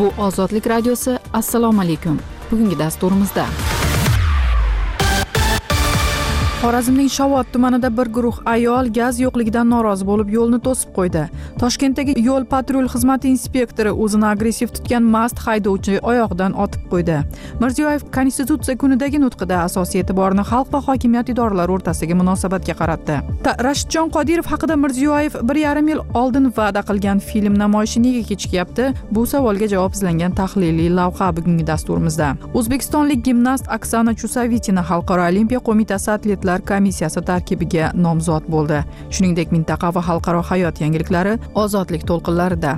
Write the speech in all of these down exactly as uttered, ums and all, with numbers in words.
Bu Ozodlik radiosi. Assalomu alaykum. Bugungi dasturimizda Xorazmning Shovot tumanida bir guruh ayol gaz yo'qligidan norozi bo'lib yo'lni to'sib qo'ydi. Toshkentdagi yo'l patrul xizmati inspektori o'zini agressiv tutgan mast haydovchi oyog'idan otib qo'ydi. Mirziyoyev Konstitutsiya kunidagi nutqida asosiy e'tiborni xalq va hokimiyat idoralari o'rtasidagi munosabatga qaratdi. Rashidjon Qodirov haqida Mirziyoyev bir yarim yil oldin va'da qilgan film namoyishi nega kechikyapti? Bu savolga javob izlangan tahliliy lavha bugungi dasturimizda. O'zbekistonlik gimnast Oksana Chusovitina Xalqaro olimpiya qo'mitasi atletlar komissiyasi tarkibiga nomzod bo'ldi. Shuningdek, mintaqa va xalqaro hayot yangiliklari ozodlik to'lqinlarida.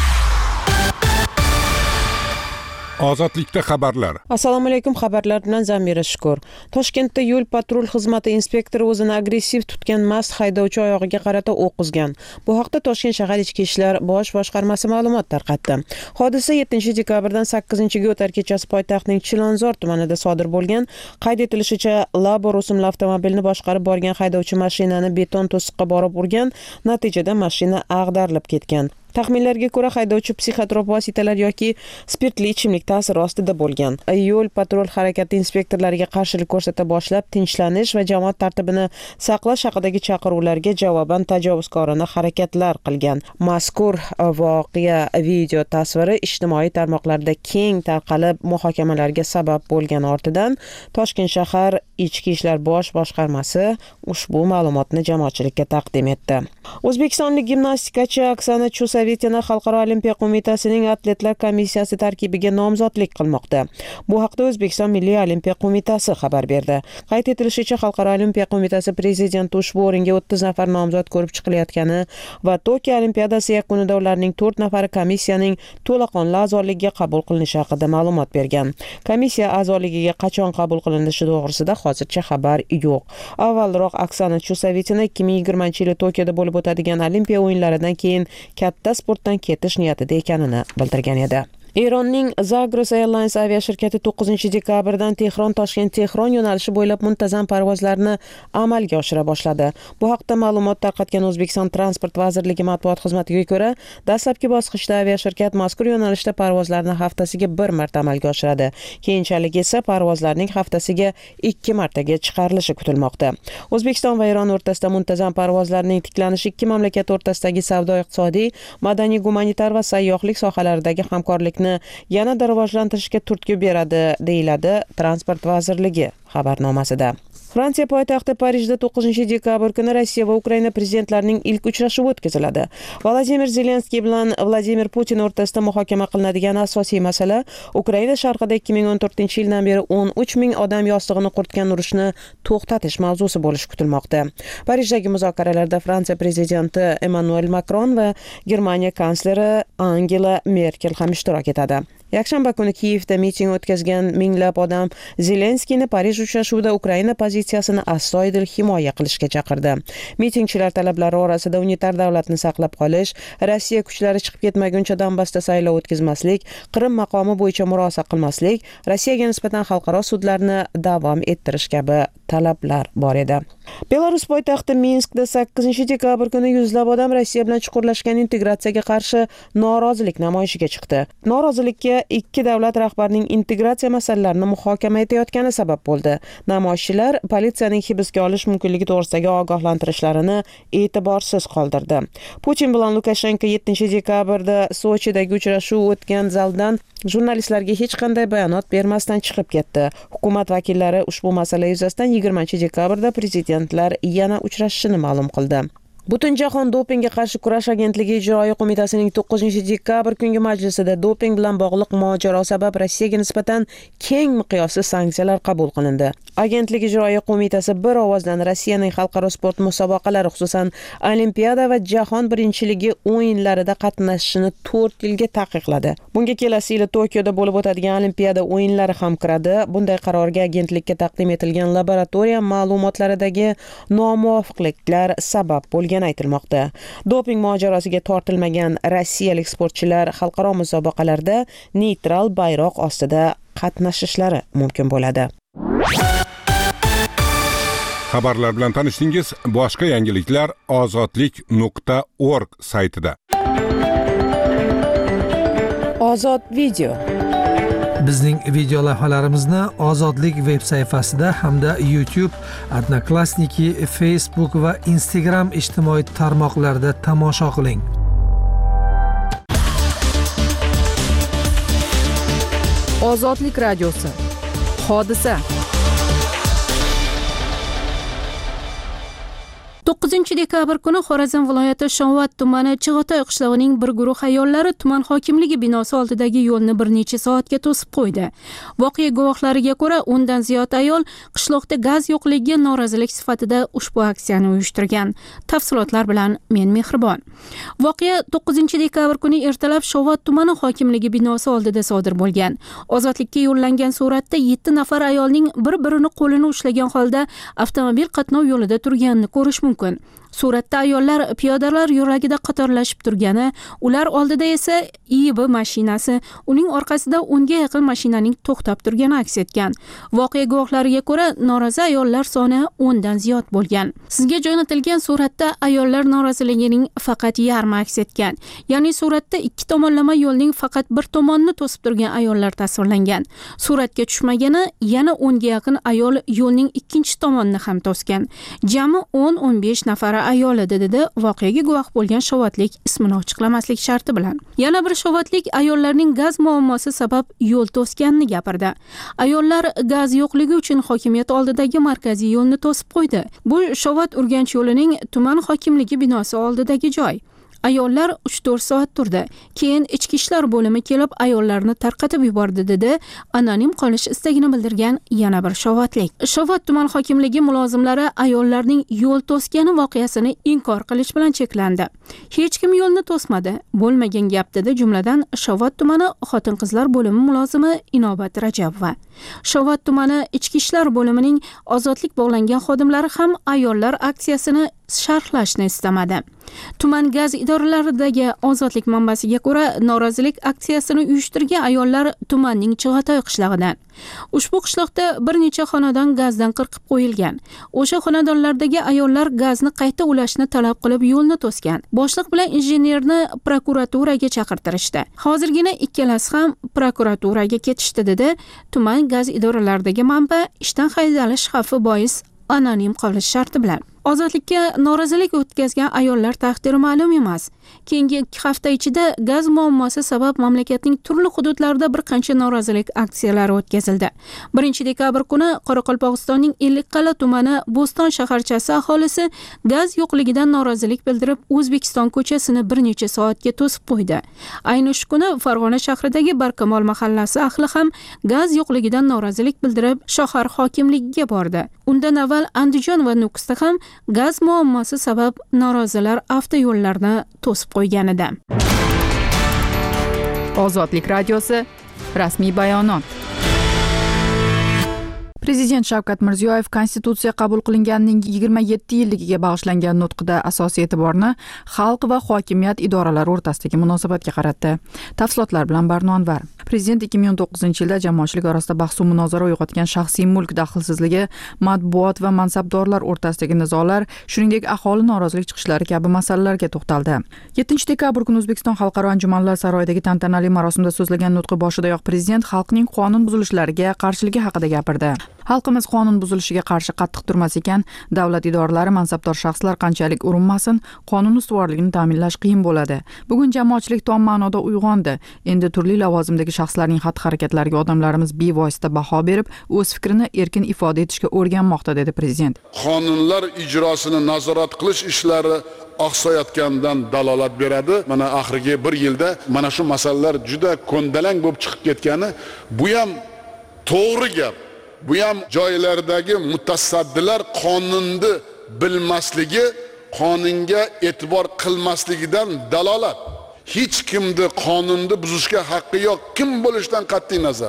Ozodlikda xabarlar. Assalomu alaykum, xabarlar bilan Zamira Shukur. Toshkentda yo'l patrul xizmati inspektori o'zini agressiv tutgan mast haydovchi oyog'iga qarata o'q uzgan. Bu haqda Toshkent shahar ichki ishlar bosh boshqarmasi ma'lumot tarqatdi. Hodisa yettinchi dekabrdan sakkizinchiga o'tar kechasi poytaxtning Chilonzor tumanida sodir bo'lgan. Qayd etilishicha, Labo rusumli avtomobilni boshqarib borgan haydovchi mashinani beton to'siqqa borib urgan, natijada mashina ag'darilib ketgan. Taxminlarga ko'ra, haydovchi psixotrop vositalar yoki spirtli ichimlik ta'siri ostida bo'lgan. Yo'l patrul harakati inspektorlariga qarshilik ko'rsata boshlab, tinchlanish va jamoat tartibini saqlash haqidagi chaqiruvlarga javoban tajovuzkorona harakatlar qilgan. Mazkur voqea video tasviri ijtimoiy tarmoqlarda keng tarqalib, muhokamalarga sabab bo'lgan ortidan Toshkent shahar ichki ishlar bosh boshqarmasi ushbu ma'lumotni jamoatchilikka taqdim etdi. O'zbekistonlik gimnastikachi Oksana Chusovitina Xalqaro olimpiya qo'mitasining atletlar komissiyasi tarkibiga nomzodlik qilmoqda. Bu haqda O'zbekiston Milliy olimpiya qo'mitasi xabar berdi. Qayd etilishicha, Xalqaro olimpiya qo'mitasi prezidenti ushbu o'ringa o'ttiz nafar nomzod ko'rib chiqilayotgani va Tokio olimpiadasi yakunida ularning to'rt nafari komissiyaning to'laqonli a'zoligiga qabul qilinishi haqida ma'lumot bergan. Komissiya a'zoligiga qachon qabul qilinishi to'g'risida hozircha xabar yo'q. Avvalroq Oksana Chusovitina ikki ming yigirmanchi yili Tokioda bo'lib o'tadigan olimpiya o'yinlaridan keyin katta sportdan ketish niyatida ekanini bildirgan edi. Eronning Zagros Airlines aviashirkati to'qqizinchi dekabrdan Tehron-Toshkent-Tehron yo'nalishi bo'ylab muntazam parvozlarni amalga oshira boshladi. Bu haqda ma'lumot tarqatgan O'zbekiston Transport vazirligi matbuot xizmatiga ko'ra, dastlabki bosqichda aviashirkat mazkur yo'nalishda parvozlarni haftasiga bir marta amalga oshiradi. Keyinchalik esa parvozlarning haftasiga ikki martaga chiqarilishi kutilmoqda. O'zbekiston va Eron o'rtasida muntazam parvozlarning tiklanishi ikki mamlakat o'rtasidagi savdo-iqtisodiy, madaniy-gumanitar va sayyohlik sohalaridagi hamkorlik yanada rivojlantirishga turtki beradi, deyiladi Transport vazirligi xabarnomasida. Fransiya poytaxti Parijda to'qqizinchi dekabr kuni Rossiya va Ukraina prezidentlarining ilk uchrashuvi o'tkaziladi. Vladimir Zelenskiy bilan Vladimir Putin o'rtasida muhokama qilinadigan asosiy masala Ukraina sharqida ikki ming o'n to'rtinchi yildan beri o'n uch ming odam yostig'ini quritgan urushni to'xtatish mavzusi bo'lishi kutilmoqda. Parijdagi muzokaralarda Fransiya prezidenti Emmanuel Macron va Germaniya kansleri Angela Merkel ham ishtirok etadi. Yakshanba kuni Kiyevda miting o'tkazgan minglab odam Zelenskiyni Parij uchrashuvida Ukraina pozitsiyasini astoydil himoya qilishga chaqirdi. Mitingchilar talablari orasida unitar davlatni saqlab qolish, Rossiya kuchlari chiqib ketmaguncha Donbassda saylov o'tkazmaslik, Qrim maqomi bo'yicha murosa qilmaslik, Rossiyaga nisbatan xalqaro sudlarni davom ettirish kabi talablar bor edi. Belarus poytaxti Minskda sakkizinchi dekabr kuni yuzlab odam Rossiya bilan chuqurlashgan integratsiyaga qarshi norozilik namoyishiga chiqdi. Norozilikka ikki davlat rahbarining integratsiya masalalarini muhokama etayotgani sabab bo'ldi. Namoyishchilar politsiyaning hibsga olish mumkinligi to'g'risidagi ogohlantirishlarini e'tiborsiz qoldirdi. Putin bilan Lukashenko yettinchi dekabrda Sochidagi uchrashuv o'tgan zaldan jurnalistlarga hech qanday bayonot bermasdan chiqib ketdi. Hukumat vakillari ushbu masala yuzasidan yigirmanchi dekabrda prezidentlar yana uchrashishini ma'lum qildi. Butunjahon dopingga qarshi kurash agentligi ijroiy qo'mitasining to'qqizinchi dekabr kungi majlisida doping bilan bog'liq mojaro sabab Rossiyaga nisbatan keng miqyosli sanksiyalar qabul qilindi. Agentlik ijroiy qo'mitasi bir ovozdan Rossiyaning xalqaro sport musobaqalari, xususan Olimpiada va Jahon birinchiligi o'yinlarida qatnashishini to'rt yilga taqiqladi. Bunga kelasi yili Tokioda bo'lib o'tadigan Olimpiada o'yinlari ham kiradi. Bunday qarorga agentlikka taqdim etilgan laboratoriya ma'lumotlaridagi nomuvofiqliklar sabab bo'lgan aytilmoqda. Doping mojarosiga tortilmagan rossiyalik sportchilar xalqaro musobaqalarda neytral bayroq ostida qatnashishlari mumkin bo'ladi. Xabarlar bilan tanishdingiz. Boshqa yangiliklar ozodlik nuqta org saytida. Ozod video. Bizning video lavhalarimizni Ozodlik veb sayfasida hamda YouTube, Odnoklassniki, Facebook va Instagram ijtimoiy tarmoqlarida tomosha qiling. Ozodlik radiosi. Hodisa. to'qqizinchi dekabr kuni Xorazm viloyati Shovot tumani Chig'atoy qishlog'ining bir guruh ayollari tuman hokimligi binosi oldidagi yo'lni bir necha soatga to'sib qo'ydi. Voqea guvohlariga ko'ra, o'ndan ziyod ayol qishloqda gaz yo'qligiga norozilik sifatida ushbu aksiyani uyushtirgan. Tafsilotlar bilan men Mehribon. Voqea to'qqizinchi dekabr kuni ertalab Shovot tumani hokimligi binosi oldida sodir bo'lgan. Ozodlikka yo'llangan suratda yetti nafar ayolning bir-birini qo'lini ushlagan holda avtomobil qatnov yo'lida turganini ko'rish mumkin. Suratda ayollar piyodalar yo'lagida qatorlashib turgani, ular oldida esa I B mashinasi, uning orqasida o'nga yaqin mashinaning to'xtab turgani aks etgan. Voqea guvohlariga ko'ra, norozi ayollar soni o'ndan ziyod bo'lgan. Sizga jo'natilgan suratda ayollar noroziligining faqat yarmi aks etgan. Ya'ni suratda ikki tomonlama yo'lning faqat bir tomonini to'sib turgan ayollar tasvirlangan. Suratga tushmagani yana o'nga yaqin ayol yo'lning ikkinchi tomonini ham to'sgan. Jami o'n o'n besh nafar ayol edi, dedi voqeaga guvoh bo'lgan shovotlik ismini ochiqlamaslik sharti bilan. Yana bir shovotlik ayollarning gaz muammosi sabab yo'l to'sganini gapirdi. Ayollar gaz yo'qligi uchun hokimiyat oldidagi markaziy yo'lni to'sib qo'ydi. Bu Shovot Urganch yo'lining tuman hokimligi binosi oldidagi joy. Ayollar uch to'rt soat turdi. Keyin ichki ishlar bo'limi kelib ayollarni tarqatib yubordi, dedi anonim qolish istagini bildirgan yana bir shovotlik. Shovot tuman hokimligi mulozimlari ayollarning yo'l to'sgani voqeasini inkor qilish bilan cheklandi. Hech kim yo'lni to'smadi, bo'lmagan gap, dedi jumladan Shovot tumani xotin-qizlar bo'limi mulozimi Inobat Rajabova. Shovot tumani ichki ishlar bo'limining ozodlik bog'langan xodimlari ham ayollar aksiyasini sharhlashni istamadi. Tuman gaz idoralaridagi ozodlik manbasiga ko'ra, norozilik aksiyasini uyushtirgan ayollar tumanning Chig'atoy qishlog'idan. Ushbu qishloqda bir necha xonadon gazdan qirqib qo'yilgan. O'sha xonadonlardagi ayollar gazni qayta ulashni talab qilib yo'lni to'sgan. Boshliq bilan injenerni prokuraturaga chaqirtirishdi. Hozirgina ikkalasi ham prokuraturaga ketishdi, dedi tuman gaz idoralaridagi manba ishdan haydalish xavfi bois anonim qolish sharti bilan. Ozodlikka norozilik o'tkazgan ayollar taqdiri ma'lum emas. Keyingi ikki hafta ichida gaz muammosi sabab mamlakatning turli hududlarida bir qancha norozilik aksiyalari o'tkazildi. birinchi dekabr kuni Qoraqalpog'istonning Ellikqal'a tumani Bo'ston shaharchasi aholisi gaz yo'qligidan norozilik bildirib, O'zbekiston ko'chasini bir necha soatga to'sib qo'ydi. Ayni shu kuni Farg'ona shahridagi Barkamol mahallasi ahli ham gaz yo'qligidan norozilik bildirib, shahar hokimligiga bordi. Undan avval Andijon va Nukusda ham gaz muammosi sabab norozilar avtoyo'llarni to'sib qo'ygan edi. Ozodlik radiosi rasmiy bayonot. Prezident Shavkat Mirziyoyev Konstitutsiya qabul qilinganining yigirma yetti yilligiga bag'ishlangan nutqida asosiy e'tiborni xalq va hokimiyat idoralari o'rtasidagi munosabatga qaratdi. Tafsilotlar bilan Barno Anvar. Prezident ikki ming o'n to'qqizinchi yilda jamoatchilik orasida bahs va munozara uyg'otgan shaxsiy mulk daxlsizligi, matbuot va mansabdorlar o'rtasidagi nizolar, shuningdek aholi norozilik chiqishlari kabi masalalarga to'xtaldi. yettinchi dekabr kuni O'zbekiston xalqaro anjumanlar saroyidagi tantanali marosimda so'zlagan nutqi boshidayoq prezident xalqning qonun buzilishlariga qarshiligi haqida gapirdi. Xalqimiz qonun buzilishiga qarshi qattiq turmas ekan, davlat idoralari, mansabdor shaxslar qanchalik urinmasin, qonun ustuvorligini ta'minlash qiyin bo'ladi. Bugun jamoatchilik tom ma'noda uyg'ondi. Endi turli lavozimdagi shaxslarning xatti-harakatlariga odamlarimiz bevosita baho berib, o'z fikrini erkin ifoda etishga o'rganmoqda, dedi prezident. Qonunlar ijrosini nazorat qilish ishlari oqsayotgandan dalolat beradi. Mana oxirgi bir yilda mana shu masalalar juda ko'ndalang bo'lib chiqib ketgani, bu ham to'g'ri gap. Bu ham joylardagi mutasaddilar qonunni bilmasligi, qonunga e'tibor qilmasligidan dalolat. Hech kimni qonunni buzishga haqqi yo'q, kim bo'lishidan qat'iy nazar.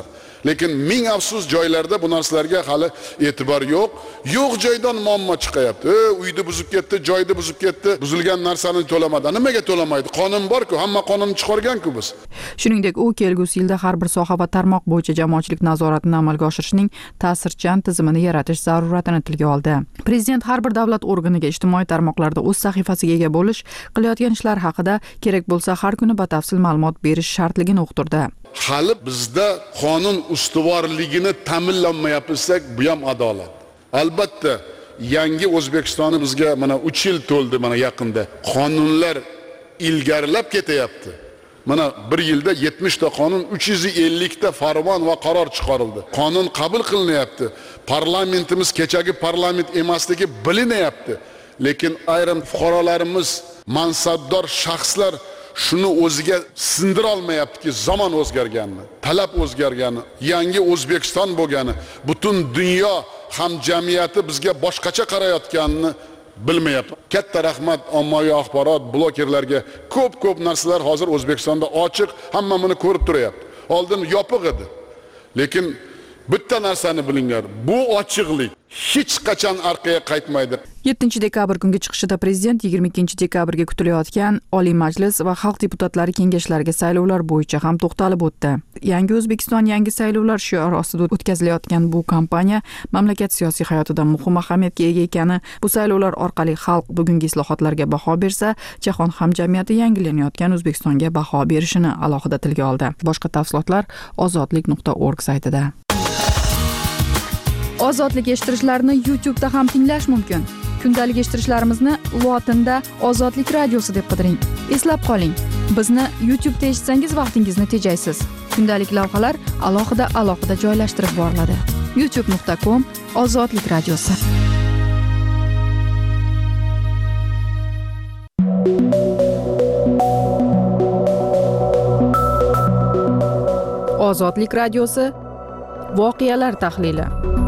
Lekin ming afsus joylarda bu narsalarga hali e'tibor yo'q. Yo'q joydan muammo chiqayapti. E, uyni buzib ketdi, joyni buzib ketdi, buzilgan narsani to'lamadi. Nimaga to'lamaydi? Qonun bor-ku, hamma qonunni chiqargan-ku biz. Shuningdek, u kelgusi yilda har bir soha va tarmoq bo'yicha jamoatchilik nazoratini amalga oshirishning ta'sirchan tizimini yaratish zaruratini tilga oldi. Prezident har bir davlat organiga ijtimoiy tarmoqlarda o'z sahifasiga ega bo'lish, qilayotgan ishlar haqida kerak bo'lsa har kuni batafsil ma'lumot berish shartligini uqtirdi. Hali bizda qonun ustuvorligini ta'minlamayapsak, bu ham adolat. Albatta, yangi O'zbekistonni bizga mana uch yil to'ldi mana yaqinda. Qonunlar ilgarilab ketyapti. Mana bir yilda yetmish ta qonun, uch yuz ellik ta farmon va qaror chiqarildi. Qonun qabul qilinyapti. Parlamentimiz kechagi parlament emasligi bilinyapti. Lekin ayrim fuqarolarimiz, mansabdor shaxslar shuni o'ziga sindira olmayaptiki, zamon o'zgargani, talab o'zgargani, yangi O'zbekiston bo'lgani, butun dunyo hamjamiyati bizga boshqacha qarayotganini bilmayapti. Katta rahmat ommaviy axborot blogerlarga. Ko'p-ko'p narsalar hozir O'zbekistonda ochiq, hamma buni ko'rib turibdi. Oldin yopiq edi. Lekin bitta narsani bilinglar, bu ochiqlik hech qachon orqaga qaytmaydi. yettinchi dekabr kungi chiqishida prezident yigirma ikkinchi dekabrga kutilayotgan Oliy Majlis va Xalq deputatlari kengashlariga saylovlar bo'yicha ham to'xtalib o'tdi. Yangi O'zbekiston yangi saylovlar shiori ostida o'tkazilayotgan bu kampaniya mamlakat siyosiy hayotida muhim ahamiyatga ega ekani, bu saylovlar orqali xalq bugungi islohotlarga baho bersa, jahon hamjamiyati yangilanayotgan O'zbekistonga baho berishini alohida tilga oldi. Boshqa tafsilotlar ozodlik nuqta org saytida. Ozodlik eshittirishlarni YouTube'da ham tinglash mumkin. Kundalik eshittirishlarimizni lotinda Ozodlik radiosi deb qidiring. Eslab qoling, bizni YouTube'da eshitsangiz vaqtingizni tejaysiz. Kundalik lavhalar alohida alohida joylashtirib boriladi. youtube nuqta com Ozodlik radiosi. Ozodlik radiosi voqealar tahlili.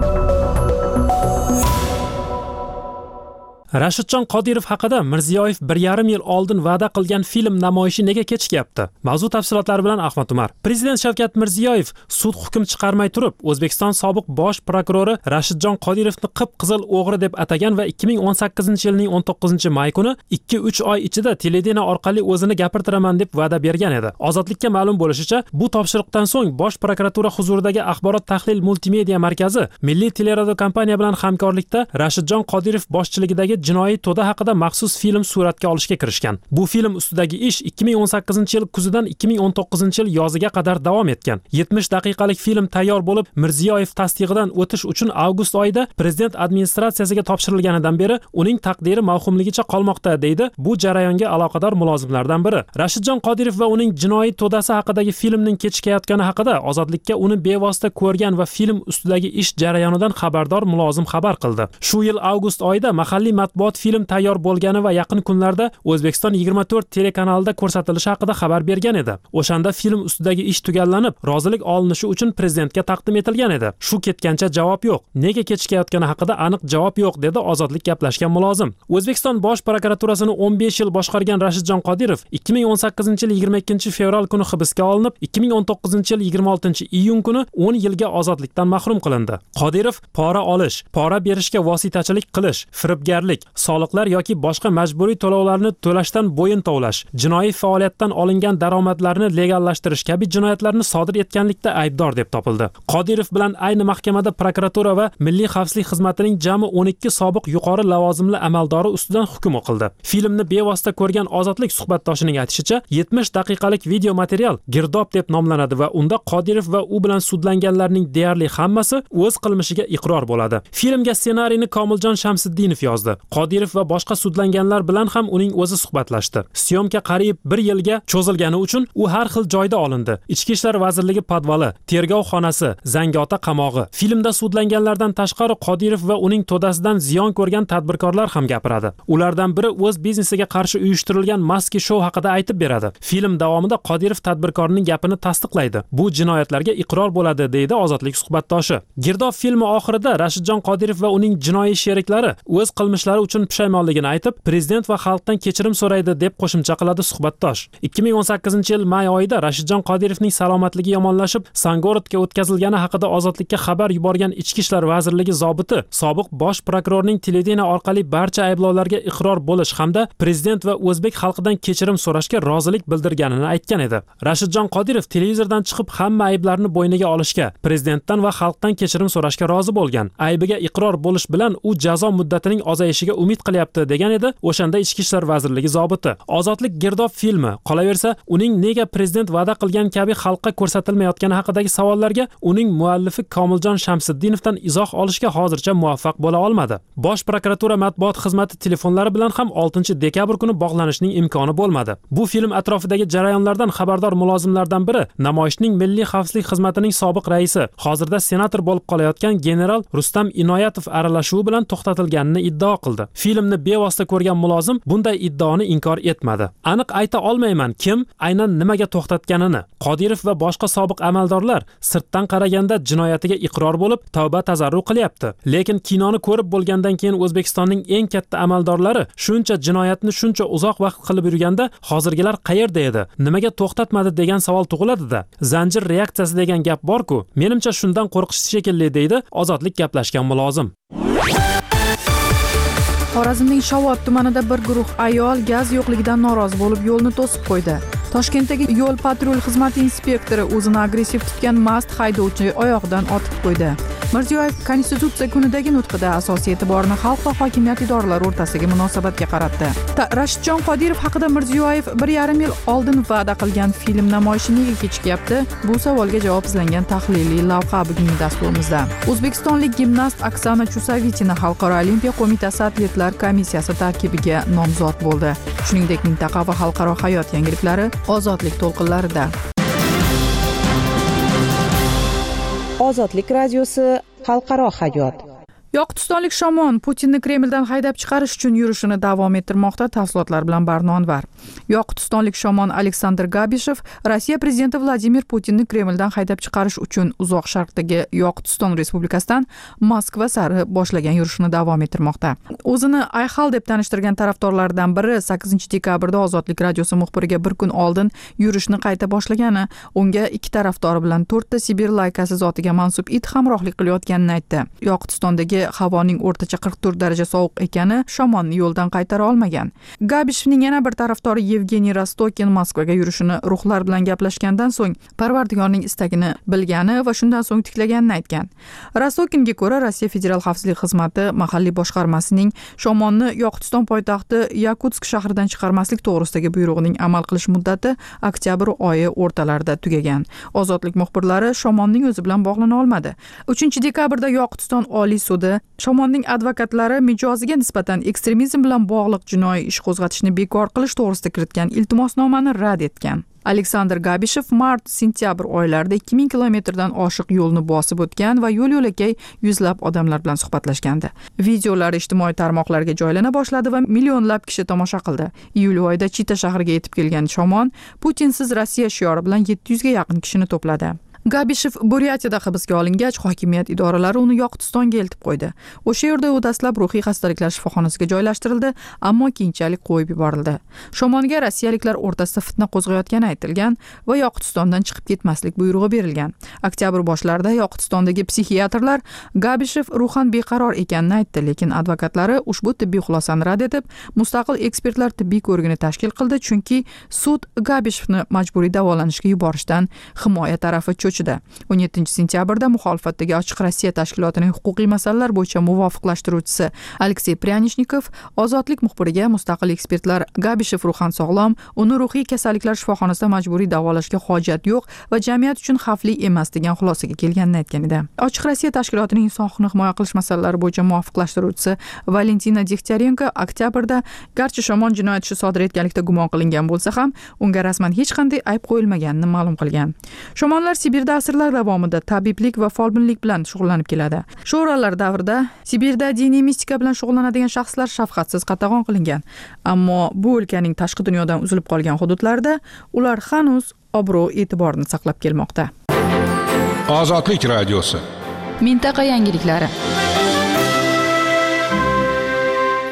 Rashidjon Qodirov haqida Mirziyoyev bir yarim yil oldin va'da qilgan film namoyishi nega kechikyapti? Mavzu tafsilotlari bilan Ahmad Umar. Prezident Shavkat Mirziyoyev sud hukm chiqarmay turib, O'zbekiston sobiq bosh prokurori Rashidjon Qodirovni qip-qizil o'g'ri deb atagan va ikki ming o'n sakkizinchi yilning o'n to'qqizinchi may kuni ikki uch oy ichida televideniya orqali o'zini gapirtiraman deb va'da bergan edi. Ozodlikka ma'lum bo'lishicha, bu topshiriqdan so'ng bosh prokuratura huzuridagi axborot tahlil multimedia markazi Milliy teleradio kompaniya bilan hamkorlikda Rashidjon Qodirov boshchiligidagi jinoiy to'da haqida maxsus film suratga olishga kirishgan. Bu film ustidagi ish ikki ming o'n sakkizinchi yil kuzidan ikki ming o'n to'qqizinchi yil yoziga qadar davom etgan. yetmish daqiqalik film tayyor bo'lib, Mirziyoyev tasdig'idan o'tish uchun avgust oyida prezident administratsiyasiga topshirilganidan beri uning taqdiri mavhumligicha qolmoqda, deydi bu jarayonga aloqador mulozimlardan biri. Rashidjon Qodirov va uning jinoiy to'dasi haqidagi filmning kechikayotgani haqida Ozodlikka uni bevosita ko'rgan va film ustidagi ish jarayonidan xabardor mulozim xabar qildi. Shu yil avgust oyida mahalliy matbuot film tayyor bo'lgani va yaqin kunlarda O'zbekiston yigirma to'rt telekanalida ko'rsatilishi haqida xabar bergan edi. O'shanda film ustidagi ish tugallanib, rozilik olinishi uchun prezidentga taqdim etilgan edi. Shu ketgancha javob yo'q. Nega kechikayotgani haqida aniq javob yo'q, dedi Ozodlik gaplashgan mulozim. O'zbekiston bosh prokuraturasini o'n besh yil boshqargan Rashidjon Qodirov ikki ming o'n sakkizinchi yil yigirma ikkinchi fevral kuni hibsga olinib, ikki ming o'n to'qqizinchi yil yigirma oltinchi iyun kuni o'n yilga ozodlikdan mahrum qilindi. Qodirov pora olish, pora berishga vositachilik qilish, firibgarlik, soliqlar yoki boshqa majburiy to'lovlarni to'lashdan bo'yin tovlash, jinoiy faoliyatdan olingan daromadlarni legallashtirish kabi jinoyatlarni sodir etganlikda aybdor deb topildi. Qodirov bilan ayni mahkamada prokuratura va Milliy xavfsizlik xizmatining jami o'n ikki sobiq yuqori lavozimli amaldori ustidan hukm o'qildi. Filmni bevosita ko'rgan Ozodlik suhbatdoshining aytishicha, yetmish daqiqalik video material Girdob deb nomlanadi va unda Qodirov va u bilan sudlanganlarning deyarli hammasi o'z qilmishiga iqror bo'ladi. Filmga ssenariyni Komiljon Shamsiddinov yozdi. Qodirov va boshqa sudlanganlar bilan ham uning o'zi suhbatlashdi. Syomka qariyb bir yilga cho'zilgani uchun u har xil joyda olindi. Ichki ishlar vazirligi podvali, tergov xonasi, Zangiota qamog'i. Filmda sudlanganlardan tashqari Qodirov va uning to'dasidan ziyon ko'rgan tadbirkorlar ham gapiradi. Ulardan biri o'z biznesiga qarshi uyushtirilgan maski shou haqida aytib beradi. Film davomida Qodirov tadbirkorning gapini tasdiqlaydi. Bu jinoyatlarga iqror bo'ladi, deydi Ozodlik suhbatdoshi. Girdob filmi oxirida Rashidjon Qodirov va uning jinoiy sheriklari o'z qilmishlari qilmishlari uchun pushaymonligini aytib, prezident va xalqdan kechirim so'raydi deb qo'shimcha qiladi suhbatdosh. ikki ming o'n sakkizinchi yil may oyida Rashidjon Qodirovning salomatligi yomonlashib, Sangorodga o'tkazilgani haqida Ozodlikka xabar yuborgan Ichki ishlar vazirligi zobiti sobiq bosh prokurorning televideniya orqali barcha ayblovlarga iqror bo'lish hamda prezident va o'zbek xalqidan kechirim so'rashga rozilik bildirganini aytgan edi. Rashidjon Qodirov televizordan chiqib hamma ayblarni bo'yniga olishga, prezidentdan va xalqdan kechirim so'rashga rozi bo'lgan. Aybiga iqror bo'lish bilan u jazo muddatining ozayishiga umid qilyapti degan edi o'shanda Ichki ishlar vazirligi zobiti. Ozodlik girdob filmi, qolaversa, uning nega prezident va'da qilgan kabi xalqqa ko'rsatilmayotgani haqidagi savollarga uning muallifi Komiljon Shamsiddinovdan izoh olishga hozircha muvaffaq bo'la olmadi. Bosh prokuratura matbuot xizmati telefonlari bilan ham oltinchi dekabr kuni bog'lanishning imkoni bo'lmadi. Bu film atrofidagi jarayonlardan xabardor mulozimlardan biri namoyishning Milliy xavfsizlik xizmatining sobiq raisi, hozirda senator bo'lib qolayotgan general Rustam Inoyatov aralashuvi bilan to'xtatilganini iddao qildi. Filmni bevosita ko'rgan mulozim bunday iddaoni inkor etmadi. Aniq ayta olmayman kim aynan nimaga to'xtatganini. Qodirov va boshqa sobiq amaldorlar sirtdan qaraganda jinoyatiga iqror bo'lib, tavba tazarru qilyapti. Lekin kinoni ko'rib bo'lgandan keyin O'zbekistonning eng katta amaldorlari shuncha jinoyatni shuncha uzoq vaqt qilib yurganda hozirgilar qayerda edi? Nimaga to'xtatmadi degan savol tug'iladi-da. Zanjir reaksiyasi degan gap bor-ku. Menimcha shundan qo'rqish shekilli deydi Ozodlik gaplashgan mulozim. Xorazmning Shovot tumanida bir guruh ayol gaz yo'qligidan norozi bo'lib yo'lni to'sib qo'ydi. Toshkentdagi yo'l patrul xizmati inspektori o'zini agressiv tutgan mast haydovchi oyog'idan otib qo'ydi. Mirziyoyev Konstitutsiya kunidagi nutqida asosiy e'tiborni xalq va hokimiyat idoralari o'rtasidagi munosabatga qaratdi. Rashidjon Qodirov haqida Mirziyoyev bir yarim yil oldin va'da qilgan film namoyishi nega kechikyapti? Bu savolga javob izlangan tahliliy lavha bugungi dasturimizda. O'zbekistonlik gimnast Oksana Chusovitina Xalqaro olimpiya qo'mitasi atletlar komissiyasi tarkibiga nomzod bo'ldi. Shuningdek, mintaqa va xalqaro hayot yangiliklari Ozodlik to'lqinlarida. Ozodlik radiosi xalqaro hayot. Yoqutistonlik Shomon Putinni Kremldan haydab chiqarish uchun yurishini davom ettirmoqda. Tafsilotlar bilan Barno Anvar. Yoqutistonlik Shomon Aleksandr Gabishev Rossiya prezidenti Vladimir Putinni Kremldan haydab chiqarish uchun uzoq sharqdagi Yoqutiston respublikasidan Moskva sari boshlagan yurishini davom ettirmoqda. O'zini Ayxal deb tanishtirgan tarafdorlardan biri sakkizinchi dekabrda Ozodlik radiosi muxbiriga bir kun oldin yurishni qayta boshlagani, unga ikki tarafdori bilan to'rtta Sibir laykasi zotiga mansub it hamrohlik qilayotganini aytdi. Yoqutistondagi havoning o'rtacha qirq to'rt daraja sovuq ekani Shomonni yo'ldan qaytara olmagan. Gabishevning yana bir tarafdori Yevgeniy Rostokin Moskvaga yurishini ruhlar bilan gaplashgandan so'ng Parvardigorning istagini bilgani va shundan so'ng tiklaganini aytgan. Rostokinga ko'ra, Rossiya Federal xavfsizlik xizmati mahalliy boshqarmasining Shomonni Yoqutiston poytaxti Yakutsk shahridan chiqarmaslik to'g'risidagi buyrug'ining amal qilish muddati oktyabr oyi o'rtalarida tugagan. Ozodlik muxbirlari Shomonning o'zi bilan bog'lana olmadi. uchinchi dekabrda Yoqutiston Oliy sudi Shomonning advokatlari mijoziga nisbatan ekstremizm bilan bog'liq jinoiy ish qo'zg'atishni bekor qilish to'g'risida kiritgan iltimosnomani rad etgan. Aleksandr Gabishev mart-sentyabr oylarida ikki ming kilometrdan oshiq yo'lni bosib o'tgan va yo'l-yo'lakay yuzlab odamlar bilan suhbatlashgandi. Videolar ijtimoiy tarmoqlarga joylana boshladi va millionlab kishi tomosha qildi. Iyul oyida Chita shahriga yetib kelgan Shomon Putinsiz Rossiya shiori bilan yetti yuzga yaqin kishini to'pladi. Gabishev Buryatiyada hibsga olingach, hokimiyat idoralari uni Yoqutistonga eltib qo'ydi. O'sha yerda u dastlab ruhiy xastaliklar shifoxonasiga joylashtirildi, ammo keyinchalik qo'yib yuborildi. Shomonga rossiyaliklar o'rtasida fitna qo'zg'ayotgani aytilgan va Yoqutistondan chiqib ketmaslik buyrug'i berilgan. Oktyabr boshlarida Yoqutistondagi psixiatrlar Gabishev ruhan beqaror ekanini aytdi, lekin advokatlari ushbu tibbiy xulosani rad etib, mustaqil ekspertlar tibbiy ko'rigini tashkil qildi, chunki sud Gabishevni majburiy davolanishga yuborishdan himoya tarafi o'n yettinchi sentyabrda muxolifatdagi Ochiq Rossiya tashkilotining huquqiy masalalar bo'yicha muvofiqlashtiruvchisi Aleksey Pryanishnikov Ozodlik muxbiriga mustaqil ekspertlar Gabishev ruhan sog'lom, uni ruhiy kasalliklar shifoxonasida majburiy davolashga hojat yo'q va jamiyat uchun xavfli emas degan xulosaga kelganini aytgan edi. Ochiq Rossiya tashkilotining inson huquqini himoya qilish masalalari bo'yicha muvofiqlashtiruvchisi Valentina Degtyarenko oktyabrda garchi Shomon jinoyat ishi sodir etganlikda gumon qilingan bo'lsa ham, unga rasman hech qanday ayb qo'yilmaganini ma'lum qilgan. Shomonlar Sibirda asrlar davomida tabiblik va folbinlik bilan shug'ullanib keladi. Shu o'ralar davrida Sibirda diniy mistika bilan shug'ullanadigan shaxslar shafqatsiz qatag'on qilingan. Ammo bu o'lkaning tashqi dunyodan uzilib qolgan hududlarida ular hanuz obro' e'tiborini saqlab kelmoqda. Ozodlik radiosi. Mintaqa yangiliklari.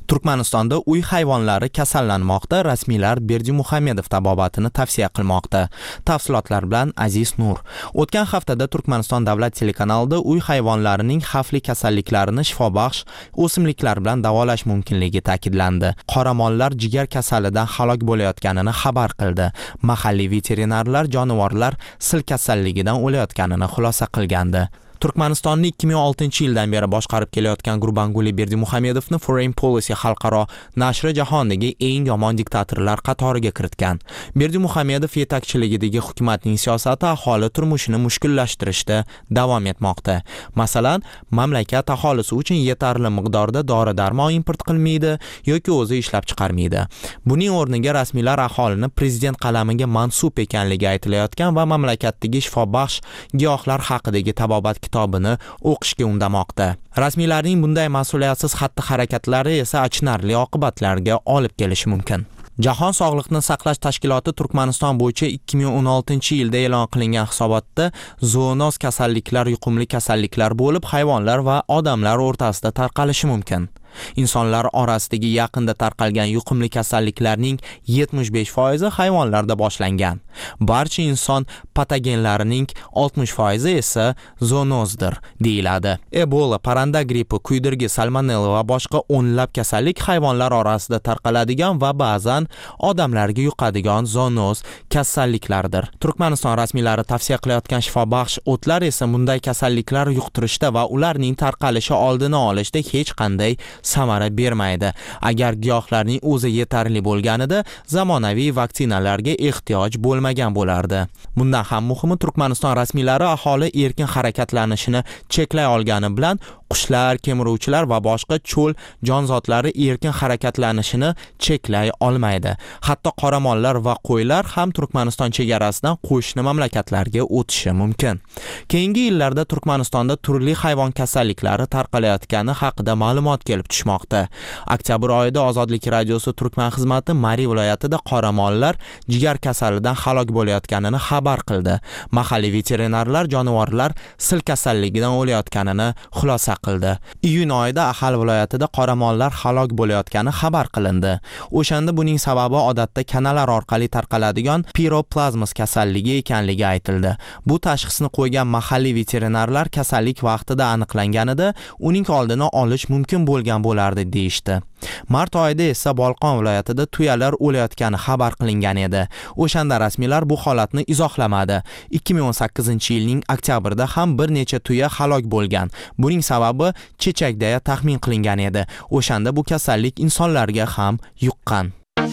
Turkmanistonda uy hayvonlari kasallanmoqda. Rasmiylar Berdimuhamedov tabobatini tavsiya qilmoqda. Tafsilotlar bilan Aziz Nur. O'tgan haftada Turkmaniston davlat telekanalida uy hayvonlarining xavfli kasalliklarini shifobaxsh o'simliklar bilan davolash mumkinligi ta'kidlandi. Qoramollar jigar kasalidan halok bo'layotganini xabar qildi. Mahalliy veterinarlar jonivorlar sil kasalligidan o'layotganini xulosa qilgandi. Turkmanistonni ikki ming oltinchi yildan beri boshqarib kelayotgan Gurbanguli Berdimuhamedovni Foreign Policy xalqaro nashri jahondagi eng yomon diktatorlar qatoriga kiritgan. Berdimuhamedov yetakchiligidagi hukumatning siyosati aholi turmushini mushkullashtirishda davom etmoqda. Masalan, mamlakat aholisi uchun yetarli miqdorda dori-darmon import qilmaydi yoki o'zi ishlab chiqarmaydi. Buning o'rniga rasmiylar aholini prezident qalamiga mansub ekanligi aytilayotgan va mamlakatdagi shifobaxsh giyohlar haqidagi tabobat kitobini o'qishga undamoqda. Rasmiylarning bunday mas'uliyatsiz xatti-harakatlari esa achinarli oqibatlarga olib kelishi mumkin. Jahon Sog'liqni saqlash tashkiloti Turkmaniston bo'yicha ikki ming o'n oltinchi yilda e'lon qilingan hisobotda zoonoz kasalliklar yuqumli kasalliklar bo'lib, hayvonlar va odamlar o'rtasida tarqalishi mumkin. Insonlar orasidagi yaqinda tarqalgan yuqumli kasalliklarning yetmish besh foizi hayvonlarda boshlangan. Barcha inson patogenlarining oltmish foizi esa zoonozdir deyiladi. Ebola, parranda grippi, kuydirgi, salmonella va boshqa o'nlab kasallik hayvonlar orasida tarqaladigan va ba'zan odamlarga yuqadigan zoonoz kasalliklardir. Turkmaniston rasmiylari tavsiya qilayotgan shifobaxsh o'tlar esa bunday kasalliklar yuqtirishda va ularning tarqalishi oldini olishda hech qanday samara bermaydi. Agar giyohlarning o'zi yetarli bo'lganida zamonaviy vaksinalarga ehtiyoj bo'lmagan bo'lardi. Bundan ham muhimi, Turkmaniston rasmiylari aholi erkin harakatlanishini cheklay olgani bilan qushlar, kemiruvchilar va boshqa cho'l jonzotlari erkin harakatlanishini cheklay olmaydi. Hatto qoramollar va qo'ylar ham Turkmaniston chegarasidan qo'shni mamlakatlarga o'tishi mumkin. Keyingi yillarda Turkmanistonda turli hayvon kasalliklari tarqalayotgani haqida ma'lumot kelib tushmoqda. Oktyabr oyida Ozodlik radiosi Turkman xizmati Mari viloyatida qoramollar jigar kasalidan halok bo'layotganini xabar qildi. Mahalliy veterinarlar jonivorlar sil kasalligidan o'layotganini xulosa qildi. Iyun oyida Ahal viloyatida qoramollar halok bo'layotgani xabar qilindi. O'shanda buning sababi odatda kanalar orqali tarqaladigan piroplazmos kasalligi ekanligi aytildi. Bu tashxisni qo'ygan mahalliy veterinarlar kasallik vaqtida aniqlanganida uning oldini olish mumkin bo'lgan bo'lardi deyishdi. Mart oyida esa Bolqon viloyatida tuyalar o'layotgani xabar qilingan edi. O'shanda rasmiylar bu holatni izohlamadi. ikki ming o'n sakkizinchi yilning oktyabrida ham bir necha tuya halok bo'lgan. Buning sababi chechakda taxmin qilingan edi. O'shanda bu kasallik insonlarga ham yuqqan.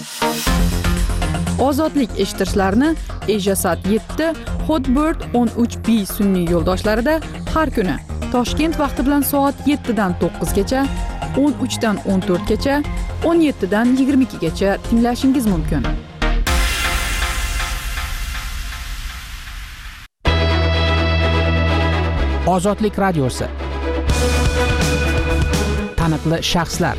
Ozodlik eshittirishlarni Ejasat yetti, Hotbird o'n uch B sun'iy yo'ldoshlarida har kuni Toshkent vaqti bilan soat yettidan to'qqizgacha, o'n uchdan o'n to'rtgacha, o'n yettidan yigirma ikkigacha tinglashingiz mumkin. Ozodlik radiosi. Taniqli shaxslar.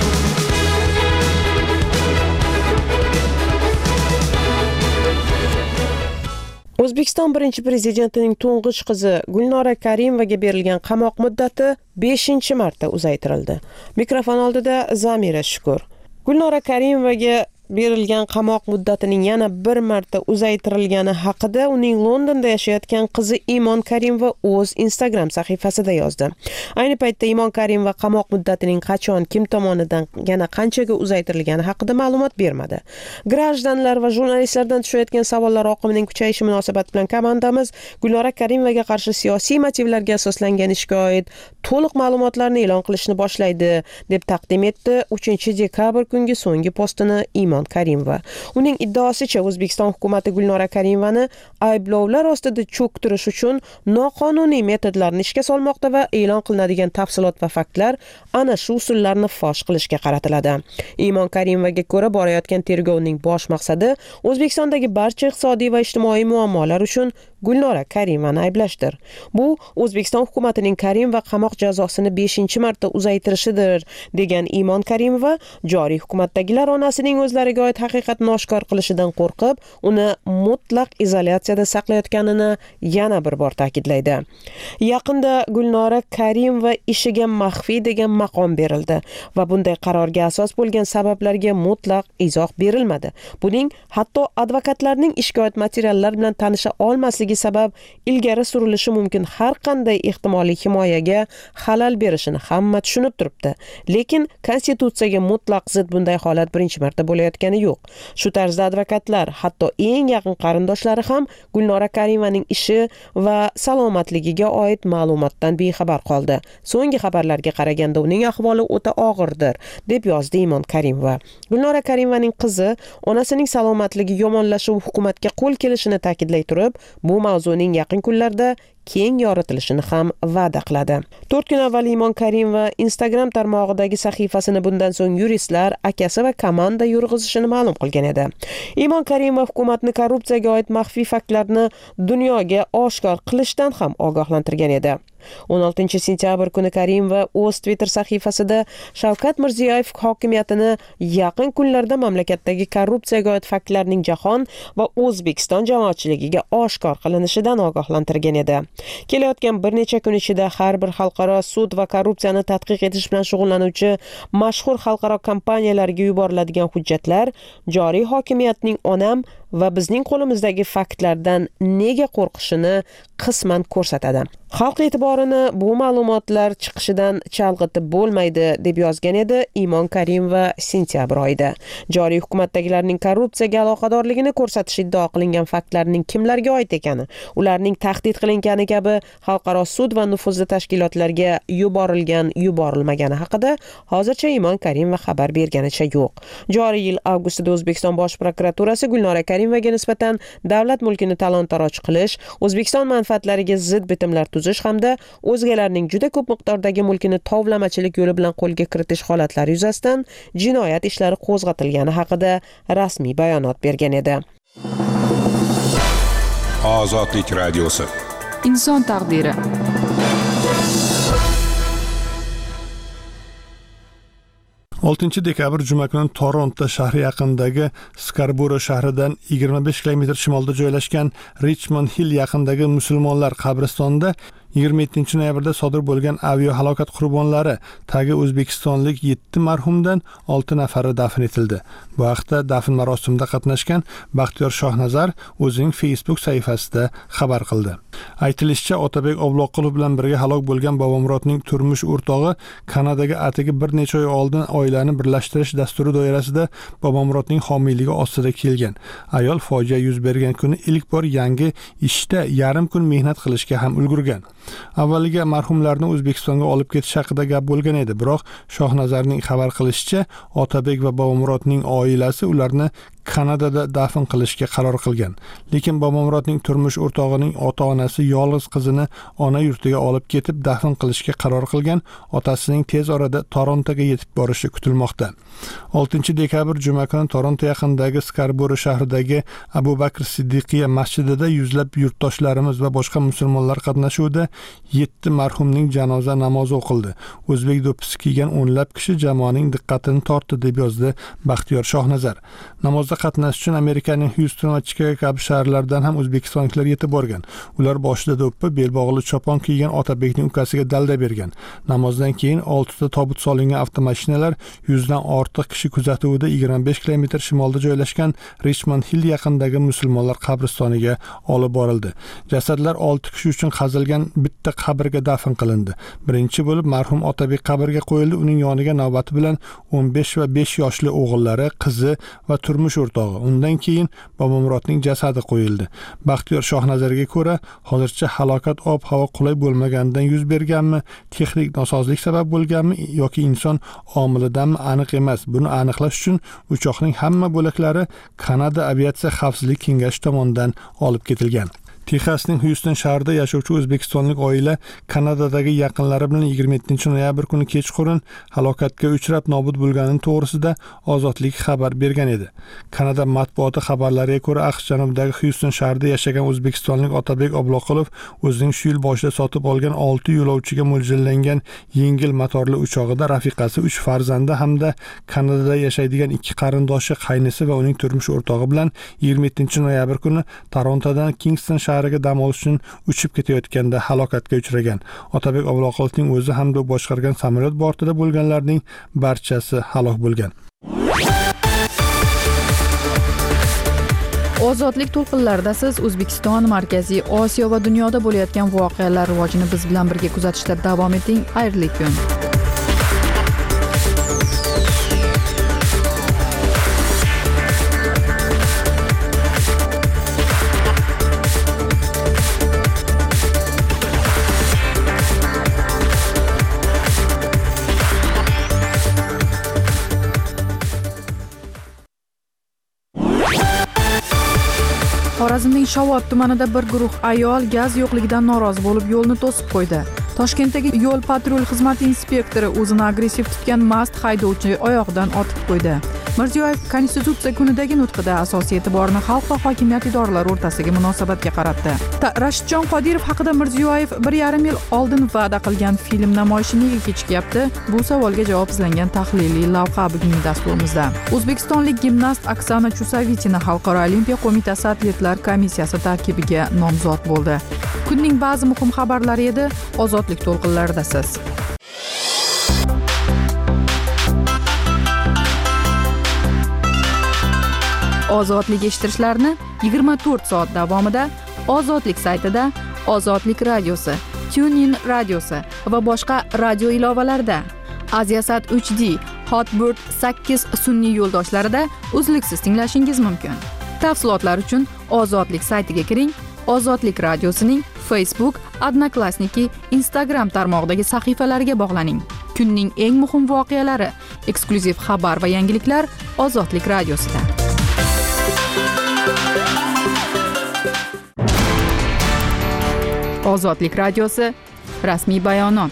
O'zbekiston birinchi prezidentining to'ng'ich qizi Gulnora Karimovaga berilgan qamoq muddati beshinchi marta uzaytirildi. Mikrofon oldida Zamira Shukur. Gulnora Karimovaga berilgan qamoq muddatining yana bir marta uzaytirilgani haqida uning Londonda yashayotgan qizi Imon Karimova o'z Instagram sahifasida yozdi. Ayni paytda Imon Karimova qamoq muddatining qachon, kim tomonidan, yana qanchaga uzaytirilgani haqida ma'lumot bermadi. Grajdanlar va jurnalistlardan tushayotgan savollar oqimining kuchayishi munosabati bilan komandamiz Gulnora Karimovaga qarshi siyosiy motivlarga asoslangan ishga oid to'liq ma'lumotlarni e'lon qilishni boshlaydi, deb taqdim etdi uchinchi dekabr kungi so'nggi postini Imon Karimova. Uning iddaosicha O'zbekiston hukumatı Gulnora Karimovani ayblovlar ostida cho'ktirish uchun noqonuniy metodlarni ishga solmoqda va e'lon qilinadigan tafsilot va faktlar ana shu usullarni fosh qilishga qaratiladi. Imon Karimovaga ko'ra, borayotgan tergovning bosh maqsadi O'zbekistondagi barcha iqtisodiy va ijtimoiy muammolar uchun Gulnora Karimovani ayblashdir. Bu O'zbekiston hukumatining Karimova qamoq jazosini beshinchi marta uzaytirishidir, degan Imon Karimova, joriy hukumatdagilar onasining o'zlari yaqinlariga oid haqiqatni oshkor qilishidan qo'rqib, uni mutlaq izolyatsiyada saqlayotganini yana bir bor ta'kidlaydi. Yaqinda Gulnora Karimova ishiga maxfiy degan maqom berildi va bunday qarorga asos bo'lgan sabablarga mutlaq izoh berilmadi. Buning hatto advokatlarning ishga oid materiallar bilan tanisha olmasligi sabab ilgari surilishi mumkin har qanday ehtimoliy himoyaga xalal berishini hamma tushunib turibdi. Lekin konstitutsiyaga mutlaq zid bunday holat birinchi marta bo'layotgani yo'q. Shu tarzda advokatlar, hatto eng yaqin qarindoshlari ham Gulnora Karimovaning ishi va salomatligiga oid ma'lumotdan bexabar qoldi. So'nggi xabarlarga qaraganda uning ahvoli o'ta og'irdir, deb yozdi Imon Karimova. Gulnora Karimovaning qizi onasining salomatligi yomonlashuv hukumatga qo'l kelishini ta'kidlay turib, bu mavzuning yaqin kunlarda keng yoritilishini ham va'da qiladi. to'rt kun avval Imon Karimova Instagram tarmog'idagi sahifasini bundan so'ng yuristlar, akasi va komanda yurg'izishini ma'lum qilgan edi. Imon Karimova hukumatni korrupsiyaga oid maxfiy faktlarni dunyoga oshkor qilishdan ham ogohlantirgan edi. o'n oltinchi sentyabr kuni Karimova o'z Twitter sahifasida Shavkat Mirziyoyev hokimiyatini yaqin kunlarda mamlakatdagi korrupsiyaga oid faktlarning jahon va O'zbekiston jamoatchiligiga oshkor qilinishidan ogohlantirgan edi. Kelayotgan bir necha kun ichida har bir xalqaro sud va korrupsiyani tadqiq etish bilan shug'ullanuvchi mashhur xalqaro kompaniyalarga yuboriladigan hujjatlar joriy hokimiyatning onam va bizning qo'limizdagi faktlardan nega qo'rqishini qisman ko'rsatadi. Xalq e'tiborini bu ma'lumotlar chiqishidan chalg'itib bo'lmaydi, deb yozgan edi Imon Karimova sentyabr oyida. Joriy hukumatdagilarning korrupsiyaga aloqadorligini ko'rsatish iddao qilingan faktlarning kimlarga oid ekani, ularning tahdid qilingani kabi xalqaro sud va nufuzli tashkilotlarga yuborilgan, yuborilmagani haqida hozircha Imon Karimova xabar berganicha yo'q. Joriy yil avgustida O'zbekiston Bosh prokuraturasi Gulnora Karimovaga nisbatan davlat mulkini talon-taroj qilish, O'zbekiston manfaatlariga zid bitimlar tuzish hamda o'zgalarning juda ko'p miqdordagi mulkini tovlamachilik yo'li bilan qo'lga kiritish holatlari yuzasidan jinoyat ishlari qo'zg'atilgani haqida rasmiy bayonot bergan edi. Ozodlik radiosi. Inson taqdiri. oltinchi dekabr juma kuni Toronto shahri yaqinidagi Scarborough shahridan yigirma besh kilometr shimolda joylashgan Richmond Hill yaqinidagi musulmonlar qabristonida yigirma yettinchi noyabrda sodir bo'lgan aviahalokat qurbonlari tagi o'zbekistonlik yetti marhumdan olti nafari dafn etildi. Bu haqda dafn marosimida qatnashgan Baxtiyor Shohnazar o'zining Facebook sahifasida xabar qildi. Aytilishicha, Otabek Obloqulov bilan birga halok bo'lgan Bobomurotning turmush o'rtog'i Kanadaga atigi bir necha oy oldin oilani birlashtirish dasturi doirasida Bobomurotning homiyligi ostida kelgan. Ayol fojia yuz bergan kuni ilk bor yangi ishda yarim kun mehnat qilishga ham ulgurgan. Avvaliga marhumlarni O'zbekistonga olib ketish haqida gap bo'lgan edi, biroq Shohnazarning xabar qilishicha, Otabek va Bobomurotning oilasi ularni Kanadada dafn qilishga qaror qilgan. Lekin Bobomurotning turmush o'rtog'ining ota-onasi yolg'iz qizini ona yurtiga olib ketib dafn qilishga qaror qilgan, otasining tez orada Torontoga yetib borishi kutilmoqda. oltinchi dekabr juma kuni Toronto yaqinidagi Scarborough shahridagi Abu Bakr Siddiqiya masjidida yuzlab yurtdoshlarimiz va boshqa musulmonlar qatnashuvida yetti marhumning janoza namozi o'qildi. O'zbek do'ppisi kiygan o'nlab kishi jamoaning diqqatini tortdi, deb yozdi Baxtiyor Shohnazar. Namozda qatnashish uchun Amerikaning Houston va Chicago kabi shaharlardan ham o'zbekistonliklar yetib borgan. Ular boshida do'ppi, belbog'li chopon kiygan Otabekning ukasiga dalda bergan. Namozdan keyin oltita tobut solingan avtomashinalar yuzdan ortiq kishi kuzatuvida yigirma besh kilometr shimolda joylashgan Richmond Hill yaqinidagi musulmonlar qabristoniga olib borildi. Jasadlar olti kishi uchun qazilgan bitta qabrga dafn qilindi. Birinchi bo'lib marhum Otabek qabrga qo'yildi. Uning yoniga navbati bilan o'n besh va besh yoshli o'g'illari, qizi va turmush o'rtog'i. Undan keyin Bobomurotning jasadi qo'yildi. Baxtiyor Shohnazarga ko'ra, hozircha halokat ob-havo qulay bo'lmaganidan yuz berganmi, texnik nosozlik sabab bo'lganmi yoki inson omilidanmi aniq emas. Buni aniqlash uchun uchoqning hamma bo'laklari Kanada aviatsiya xavfsizlik kengashi tomonidan olib ketilgan. Texasning Houston shahrida yashovchi o'zbekistonlik oila Kanadadagi yaqinlari bilan yigirma yettinchi noyabr kuni kechqurun halokatga uchrab nobud bo'lgani to'g'risida Ozodlik xabar bergan edi. Kanada matbuoti xabarlariga ko'ra, AQSh janubidagi Houston shahrida yashagan o'zbekistonlik Otabek Obloqulov o'zining shu yil boshida sotib olgan olti yo'lovchiga mo'ljallangan yengil motorli uchog'ida rafiqasi, uch farzandi hamda Kanadada yashaydigan ikki qarindoshi, qaynisi va uning turmush o'rtog'i bilan yigirma yettinchi noyabr kuni Torontodan Kingston shahriga dam olish uchun uchib ketayotganda halokatga uchragan. Otabek Obloqulovning o'zi hamda boshqargan samolyot bortida bo'lganlarning barchasi halok bo'lgan. Ozodlik to'lqinlarida siz O'zbekiston, Markaziy Osiyo va dunyoda bo'layotgan voqealar rivojini biz bilan birga kuzatishda davom eting. Xayrli kun. Xorazmning Shovot tumanida bir guruh ayol gaz yo'qligidan norozi bo'lib yo'lni to'sib qo'ydi. Toshkentdagi yo'l patrul xizmati inspektori o'zini agressiv tutgan mast haydovchi oyog'idan otib qo'ydi. Mirziyoyev Konstitutsiya kunidagi nutqida asosiy e'tiborni xalq va hokimiyat idoralari o'rtasidagi munosabatga qaratdi. Rashidjon Qodirov haqida Mirziyoyev bir yarim yil oldin va'da qilgan film namoyishi nega kechikyapti? Bu savolga javob izlangan tahliliy lavha bugungi dasturimizda. O'zbekistonlik gimnast Oksana Chusovitina Xalqaro olimpiya qo'mitasi atletlar komissiyasi tarkibiga nomzod bo'ldi. Kunning ba'zi muhim xabarlari edi. Ozodlik to'lqinlarida siz. Ozodlik eshittirishlarni yigirma to'rt soat davomida Ozodlik saytida, Ozodlik radiosi, TuneIn radiosi va boshqa radio ilovalarida, Aziasat uch D, Hotbird sakkiz sun'iy yo'ldoshlarida uzluksiz tinglashingiz mumkin. Tafsilotlar uchun Ozodlik saytiga kiring. Ozodlik radiosining Facebook, Odnoklassniki, Instagram tarmog'idagi sahifalariga bog'laning. Kunning eng muhim voqealari, eksklyuziv xabar va yangiliklar Ozodlik radiosida. Ozodlik radiosi rasmiy bayonot.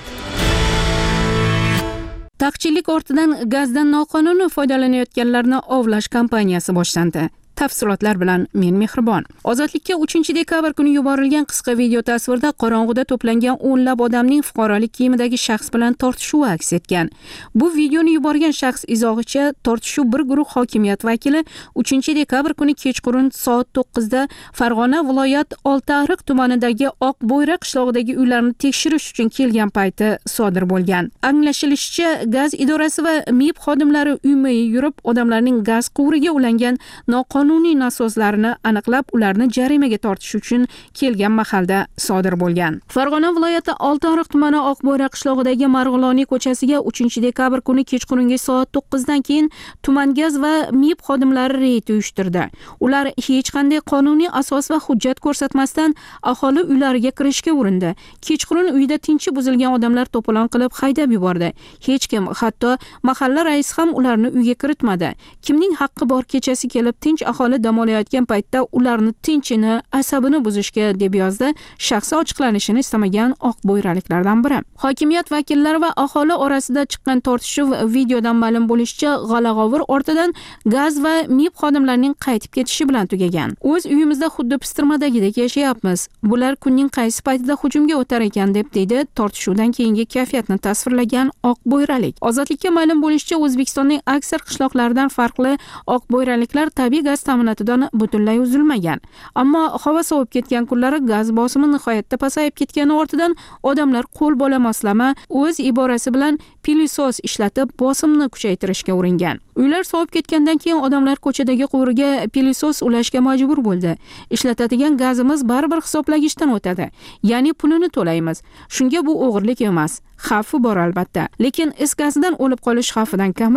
Taqchillik ortidan gazdan noqonuniy foydalanayotganlarni ovlash kampaniyasi boshlandi. Tafsilotlar bilan men Mehribon. Ozodlikka uchinchi dekabr kuni yuborilgan qisqa video tasvirda qorong'uda to'plangan o'nlab odamning fuqarolik kiyimidagi shaxs bilan tortishuvi aks etgan. Bu videoni yuborgan shaxs izohicha tortishuv bir guruh hokimiyat vakili uchinchi dekabr kuni kechqurun soat to'qqizda Farg'ona viloyat Oltiariq tumanidagi Oqbo'yra qishlog'idagi uylarni tekshirish uchun kelgan payti sodir bo'lgan. Anglashilishicha, gaz idorasi va M I B xodimlari uyma-uy yurib, odamlarning gaz quvuriga ulangan noqonuniy qonuniy nasoslarini aniqlab, ularni jarimaga tortish uchun kelgan mahalda sodir bo'lgan. Farg'ona viloyati Oltiariq tumani Oqbo'yra qishlog'idagi Marg'iloniy ko'chasiga uchinchi dekabr kuni kechqurungi soat to'qqizdan keyin tuman gaz va M I B xodimlari reyd uyushtirdi. Ular hech qanday qonuniy asos va hujjat ko'rsatmasdan aholi uylariga kirishga urindi. Kechqurun uyda tinchi buzilgan odamlar to'polon qilib haydab yubordi. Hech kim, hatto mahalla raisi ham ularni uyga kiritmadi. Kimning haqqi bor kechasi kelib tinch aholi dam olayotgan paytda ularni tinchini, asabini buzishga, deb yozdi shaxsi ochiqlanishini istamagan oqbo'yraliklardan biri. Hokimiyat vakillari va aholi orasida chiqqan tortishuv videodan ma'lum bo'lishicha, g'ala-g'ovur ortidan gaz va M I B xodimlarining qaytib ketishi bilan tugagan. O'z uyimizda xuddi pistirmadagidek yashayapmiz. Bular kunning qaysi paytida hujumga o'tar ekan, deb deydi tortishuvdan keyingi kayfiyatni tasvirlagan oqbo'yralik. Ozodlikka ma'lum bo'lishicha, O'zbekistonning aksar qishloqlaridan farqli oqbo'yraliklar tabiiy gaz ta'minotidan butunlay uzilmagan. Ammo havo sovib ketgan kunlari gaz bosimi nihoyatda pasayib ketgani ortidan odamlar qo'l bola moslama, o'z iborasi bilan pilisos ishlatib bosimni kuchaytirishga uringan. Uylar sovib ketgandan keyin odamlar ko'chadagi quvurga pilisos ulashga majbur bo'ldi. Ishlatadigan gazimiz baribir hisoblagichdan o'tadi. Ya'ni pulini to'laymiz. Shunga bu o'g'irlik emas. Xavfi bor albatta, lekin is gazidan o'lib qolish xavfidan kamroq.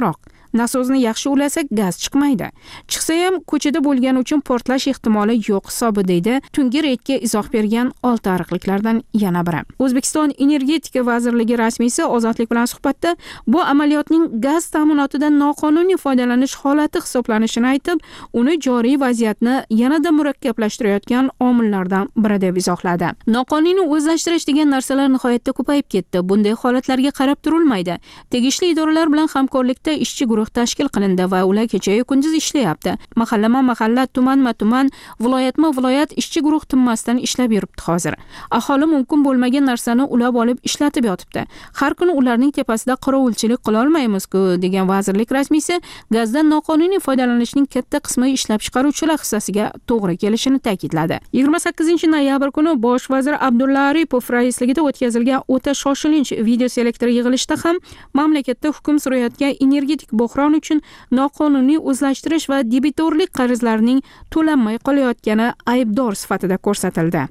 nasozni yaxshi ulasak gaz chiqmaydi. Chiqsa ham ko'chada bo'lgani uchun portlash ehtimoli yo'q hisobi deydi tungi reydga izoh bergan olti ariqliklardan yana biri. O'zbekiston Energetika vazirligi rasmiysi Ozodlik bilan suhbatda bu amaliyotning gaz ta'minotidan noqonuniy foydalanish holati hisoblanishini aytib, uni joriy vaziyatni yanada murakkablashtirayotgan omillardan biri deb izohladi. Noqonuniy o'zlashtirish degan narsalar nihoyatda ko'payib ketdi. Bunday holatlarga qarab turilmaydi. Tegishli idoralar bilan hamkorlikda ishchi guruh tashkil qilindi va ular kecha-yu kunduz ishlayapti. Mahallama-mahalla, tumanma-tuman, viloyatma-viloyat ishchi guruh tinmasdan ishlab yuribdi hozir. Aholi mumkin bo'lmagan narsani ulab olib ishlatib yotibdi. Har kuni ularning tepasida qorovulchilik qila olmaymiz-ku degan vazirlik rasmiysi gazdan noqonuniy foydalanishning katta qismi ishlab chiqaruvchilar hissasiga to'g'ri kelishini ta'kidladi. yigirma sakkizinchi noyabr kuni bosh vazir Abdulla Aripov raisligida o'tkazilgan o'ta shoshilinch video selektor yig'ilishida ham mamlakatda hukm surayotgan energetik bo'hron uchun noqonuniy o'zlashtirish va debitorlik qarzlarining to'lanmay qolayotgani aybdor sifatida ko'rsatildi.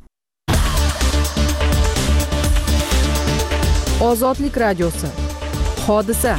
Ozodlik radiosi. Hodisa.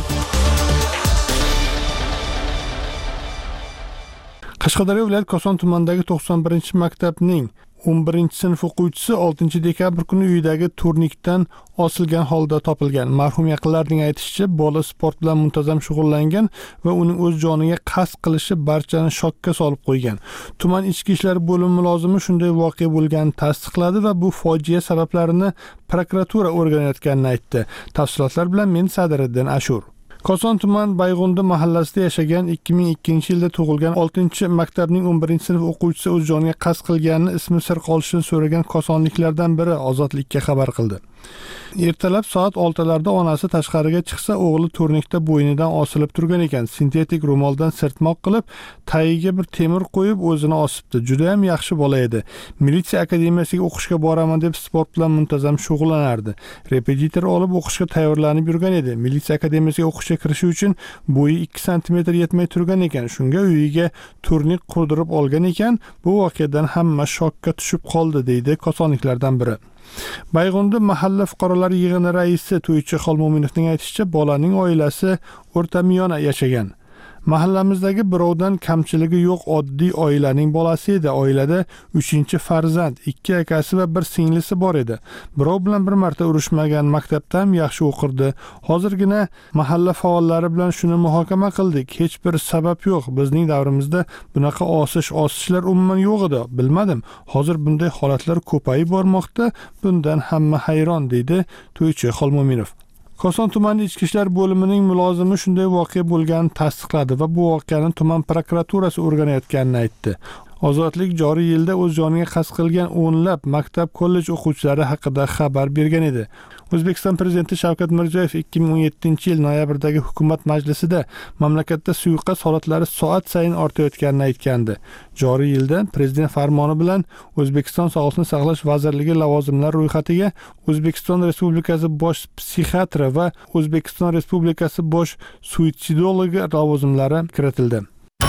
Qashqadaryo viloyat Koson tumanidagi to'qson birinchi maktabning o'n birinchi sinf o'quvchisi oltinchi dekabr kuni uyidagi turnikdan osilgan holda topilgan. Marhum yaqinlarining aytishicha, bola sport bilan muntazam shug'ullangan va uning o'z joniga qasd qilishi barchani shokka solib qo'ygan. Tuman ichki ishlar bo'limi mulozimi shunday voqea bo'lganini tasdiqladi va bu fojia sabablarini prokuratura o'rganayotganini aytdi. Tafsilotlar bilan men Sadiriddin Ashur. Koson tuman Bayg'undi mahallasida yashagan ikki ming ikkinchi yilda tug'ilgan oltinchi maktabning o'n birinchi sinf o'quvchisi o'z joniga qasd qilganini ismi sir qolishini so'ragan kosonliklardan biri Ozodlikka xabar qildi. Ertalab soat oltilarda onasi tashqariga chiqsa, o'g'li turnikda bo'ynidan osilib turgan ekan. Sintetik ro'moldan sirtmoq qilib, tagiga bir temir qo'yib o'zini osibdi. Juda ham yaxshi bola edi. Militsiya akademiyasiga o'qishga boraman deb sport bilan muntazam shug'ullanardi. Repetitor olib o'qishga tayyorlanib yurgan edi. Militsiya akademiyasiga o'qishga kirishi uchun bo'yi ikki santimetr yetmay turgan ekan. Shunga uyiga turnik qurdirib olgan ekan. Bu voqeadan hamma shokka tushib qoldi, deydi kosonliklardan biri. Bayg'undi mahalla fuqarolar yig'ini raisi To'ychi Xolmo'minovning aytishicha, bolaning oilasi o'rtamiyona yashagan. Mahallamizdagi birovdan kamchiligi yo'q oddiy oilaning bolasi edi. Oilada uchinchi farzand, ikki akasi va bir singlisi bor edi. Birov bilan bir marta urushmagan, maktabda ham yaxshi o'qirdi. Hozirgina mahalla faollari bilan shuni muhokama qildik. Hech bir sabab yo'q. Bizning davrimizda bunaqa osish, osishlar umuman yo'q edi. Bilmadim. Hozir bunday holatlar ko'payib bormoqda. Bundan hamma hayron, deydi To'ychi Xolmo'minov. Koson tumani ichki ishlar bo'limining mulozimi shunday voqea bo'lganini tasdiqladi va bu voqeani tuman prokuraturasi o'rganayotganini aytdi. Ozodlik joriy yilda o'z joniga qasd qilgan o'nlab maktab, kollej o'quvchilari haqida xabar bergan edi. O'zbekiston prezidenti Shavkat Mirziyoyev ikki ming o'n yettinchi yil noyabrdagi hukumat majlisida mamlakatda suiqasd holatlari soat sayin ortayotganini aytgandi. Joriy yilda prezident farmoni bilan O'zbekiston Sog'liqni saqlash vazirligi lavozimlari ro'yxatiga O'zbekiston Respublikasi bosh psixiatri va O'zbekiston Respublikasi bosh suitsidologi lavozimlari kiritildi.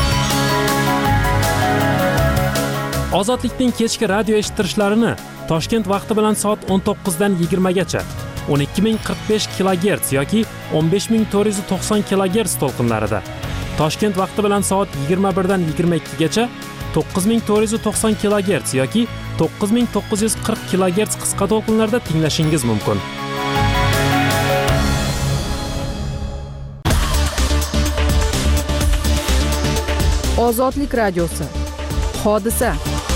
Ozodlikning kechki radio eshittirishlarini Toshkent vaqti bilan soat o'n to'qqizdan yigirma gacha o'n ikki ming qirq besh kilogerts yoki o'n besh ming to'rt yuz to'qson kilogerts to'lqinlarida, Toshkent vaqti bilan soat yigirma birdan yigirma ikki gacha to'qqiz ming to'rt yuz to'qson kilogerts yoki to'qqiz ming to'qqiz yuz qirq kilogerts qisqa to'lqinlarda tinglashingiz mumkin. Ozodlik radiosi. Hodisa.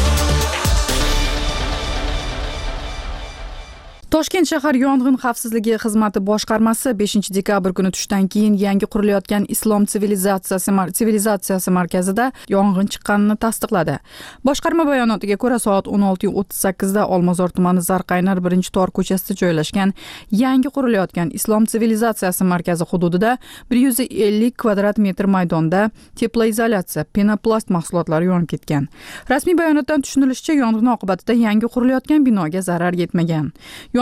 Toshkent shahar yong'in xavfsizligi xizmati boshqarmasi beshinchi dekabr kuni tushdan keyin yangi qurilayotgan Islom sivilizatsiyasi sivilizatsiyasi markazida yong'in chiqqanini tasdiqladi. Boshqarma bayonotiga ko'ra, soat o'n olti o'ttiz sakkizda Olmazor tumani Zarqaynar birinchi tor ko'chasida joylashgan yangi qurilayotgan Islom sivilizatsiyasi markazi hududida bir yuz ellik kvadrat metr maydonda teploizolyatsiya, penoplast mahsulotlari yonib ketgan. Rasmiy bayonotdan tushunilishicha, yong'in oqibatida yangi qurilayotgan binoga zarar yetmagan.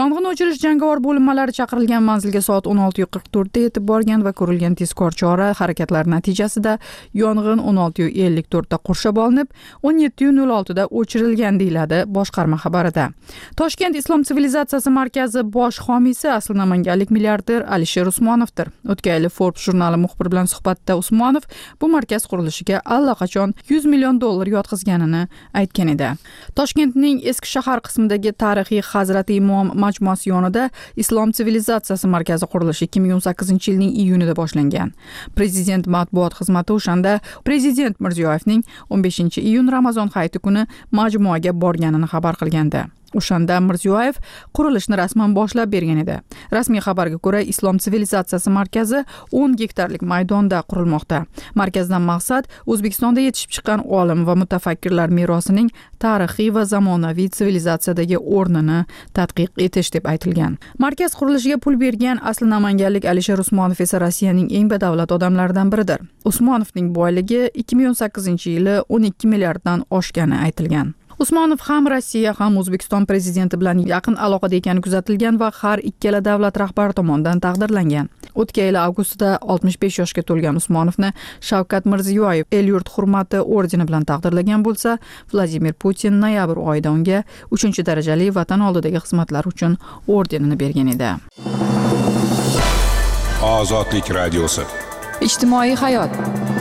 Yong'in o'chirish jangovar bo'linmalari chaqirilgan manzilga soat o'n olti qirq to'rt da yetib borgan va ko'rilgan tezkor chora harakatlari natijasida yong'in o'n olti ellik to'rt da qurshab olinib, o'n yetti nol olti da o'chirilgan deyiladi boshqarma xabarida. Toshkent Islom sivilizatsiyasi markazi bosh homiysi asli namanganlik milliarder Alisher Usmonovdir. O'tgan yili Forbes jurnali muxbir bilan suhbatda Usmonov bu markaz qurilishiga allaqachon yuz million dollar yotqizganini aytgan edi. Toshkentning eski shahar qismidagi tarixiy Hazrati Imom majmuasi yonida Islom sivilizatsiyasi markazi qurilishi ikki ming o'n sakkizinchi yilning iyunida boshlangan. Prezident matbuot xizmati o'shanda Prezident Mirziyoyevning o'n beshinchi iyun Ramazon hayiti kuni majmuaga borganini xabar qilgandi. O'shanda Mirziyoyev qurilishni rasman boshlab bergan edi. Rasmiy xabarga ko'ra, Islom sivilizatsiyasi markazi o'n gektarlik maydonda qurilmoqda. Markazdan maqsad O'zbekistonda yetishib chiqqan olim va mutafakkirlar merosining tarixiy va zamonaviy sivilizatsiyadagi o'rnini tadqiq etish deb aytilgan. Markaz qurilishiga pul bergan asli namanganlik Alisher Usmonov esa Rossiyaning eng badavlat odamlaridan biridir. Usmonovning boyligi ikki ming o'n sakkizinchi yili o'n ikki milliarddan oshgani aytilgan. Usmonov ham Rossiya ham O'zbekiston prezidenti bilan yaqin aloqada ekani kuzatilgan va har ikkala davlat rahbari tomonidan taqdirlangan. O'tgan yil avgustda oltmish besh yoshga to'lgan Usmonovni Shavkat Mirziyoyev el-yurt hurmati ordeni bilan taqdirlagan bo'lsa, Vladimir Putin noyabr oyida unga uchinchi darajali vatan oldidagi xizmatlari uchun ordenini bergan edi. Ozodlik radiosi. Ijtimoiy hayot.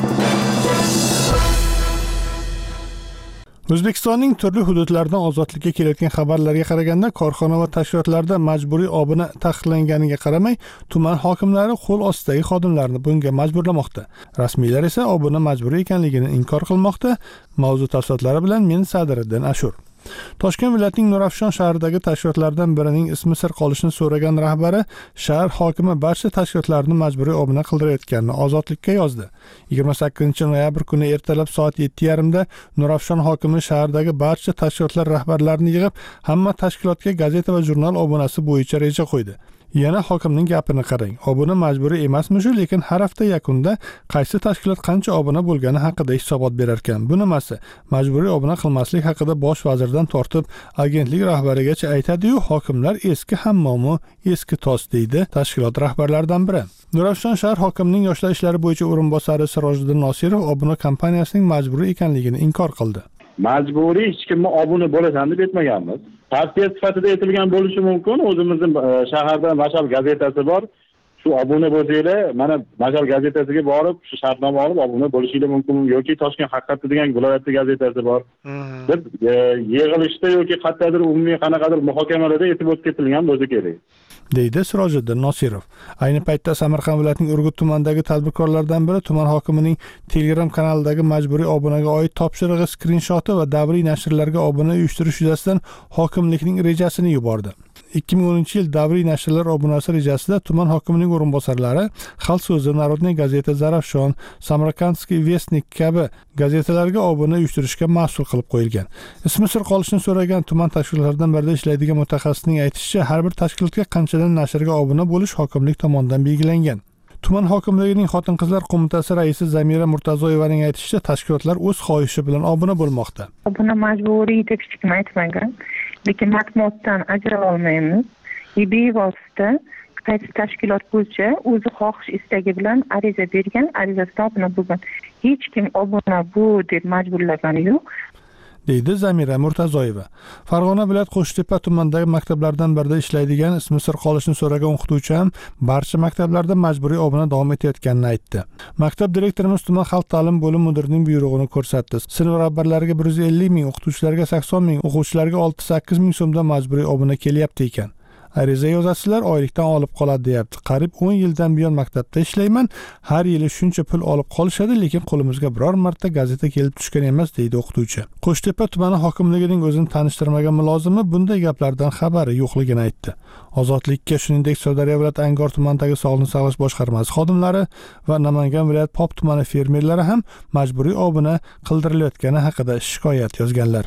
O'zbekistonning turli hududlaridan ozodlikka kelayotgan xabarlarga qaraganda, korxona va tashkilotlarda majburiy obuna taqiqlanganiga qaramay, tuman hokimlari qo'l ostidagi xodimlarni bunga majburlamoqda. Rasmiylar esa obuna majburiy ekanligini inkor qilmoqda. Mavzu tafsilotlari bilan men Sadiriddin Ashur. Toshkent viloyatining Nurafshon shahridagi tashkilotlardan birining ismi sir qolishini so'ragan rahbari shahar hokimi barcha tashkilotlarni majburiy obuna qildirayotganini Ozodlikka yozdi. yigirma sakkizinchi noyabr kuni ertalab soat yetti yarim da Nurafshon hokimi shahardagi barcha tashkilotlar rahbarlarini yig'ib, hamma tashkilotga gazeta va jurnal obunasi bo'yicha reja qo'ydi. Yana hokimning gapini qarang. Obuna majburiy emasmi-shu, lekin har hafta yakunida qaysi tashkilot qancha obuna bo'lgani haqida hisobot berar ekan. Bu nimasi? Majburiy obuna qilmaslik haqida bosh vazirdan tortib agentlik rahbarigacha aytadi-yu, hokimlar eski hammomi, eski tos deydi tashkilot rahbarlaridan biri. Nurafshon shahar hokimining yoshlar ishlari bo'yicha o'rinbosari Sirojiddin Nosirov obuna kompaniyasining majburiy ekanligini inkor qildi. Majburiy hech kimni obuna bo'lasan deb aytmaganmiz. Tavsiya sifatida aytilgan bo'lishi mumkin. O'zimizning shaharda Mashal gazetasi bor. Shu obuna bo'lsanglar, mana Mashal gazetasiga borib, shu shartnoma olib obuna bo'lishingiz mumkin yoki Toshkent haqiqati degan viloyat gazetasi bor. Deb yig'ilishda yoki qayerdadir umumiy qanaqadir muhokamalarda aytib o'tib ketilgan bo'lsa kerak. deydi Sirojiddin Nosirov. Ayni paytda Samarqand viloyatining Urgut tumanidagi tadbirkorlardan biri tuman hokimining Telegram kanalidagi majburiy obunaga oid topshirig'i skrinshoti va davriy nashrlarga obuna uyushtirish yuzasidan hokimlikning rejasini yubordi. ikki ming o'ninchi yil davriy nashrlar obunasi rejasida tuman hokimining o'rinbosarlari Xalq so'zi, Narodniy gazeta, Zarafshon, Samarkandskiy Vestnik kabi gazetalarga obuna uyushtirishga mas'ul qilib qo'yilgan. Ismi sir qolishini so'ragan tuman tashkilotlaridan birida ishlaydigan mutaxassisning aytishicha, har bir tashkilotga qanchadan nashrga obuna bo'lish hokimlik tomonidan belgilangan. Tuman hokimligining Xotin-qizlar qo'mitasi raisi Zamira Murtazoyevaning aytishicha, tashkilotlar o'z xohishi bilan obuna bo'lmoqda. Obuna majburiy deb hech kim aytmagan. Lekin matbuotdan ajrala olmaymiz. Bevosita qaysi tashkilot bo'lsa, o'zi xohish istagi bilan ariza bergan, arizasida obuna bo'lgan. Hech kim obuna bu deb majburlagani yo'q, deydi Zamira Murtazoyeva. Farg'ona viloyat Qo'shtepa tumanidagi maktablardan birida ishlaydigan ismi sir qolishini so'ragan o'qituvchi ham barcha maktablarda majburiy obuna davom etayotganini aytdi. Maktab direktorimiz tuman xalq ta'lim bo'lim mudirining buyrug'ini ko'rsatdi. Sinf rahbarlariga bir yuz ellik ming, o'qituvchilarga sakson ming, o'quvchilarga olti sakkiz ming so'mdan majburiy obuna kelyapti ekan. Ariza yozasizlar, oylikdan olib qoladi deyapti. Qariyb o'n yildan buyon maktabda ishlayman. Har yili shuncha pul olib qolishadi, lekin qo'limizga biror marta gazeta kelib tushgan emas, deydi o'qituvchi. Qo'shtepa tumani hokimligining o'zini tanishtirmagan mulozimi bunday gaplardan xabari yo'qligini aytdi. Ozodlikka shuningdek Sirdaryo viloyat Angor tumanidagi sog'liqni saqlash boshqarmasi xodimlari va Namangan viloyat Pop tumani fermerlari ham majburiy obuna qildirilayotgani haqida shikoyat yozganlar.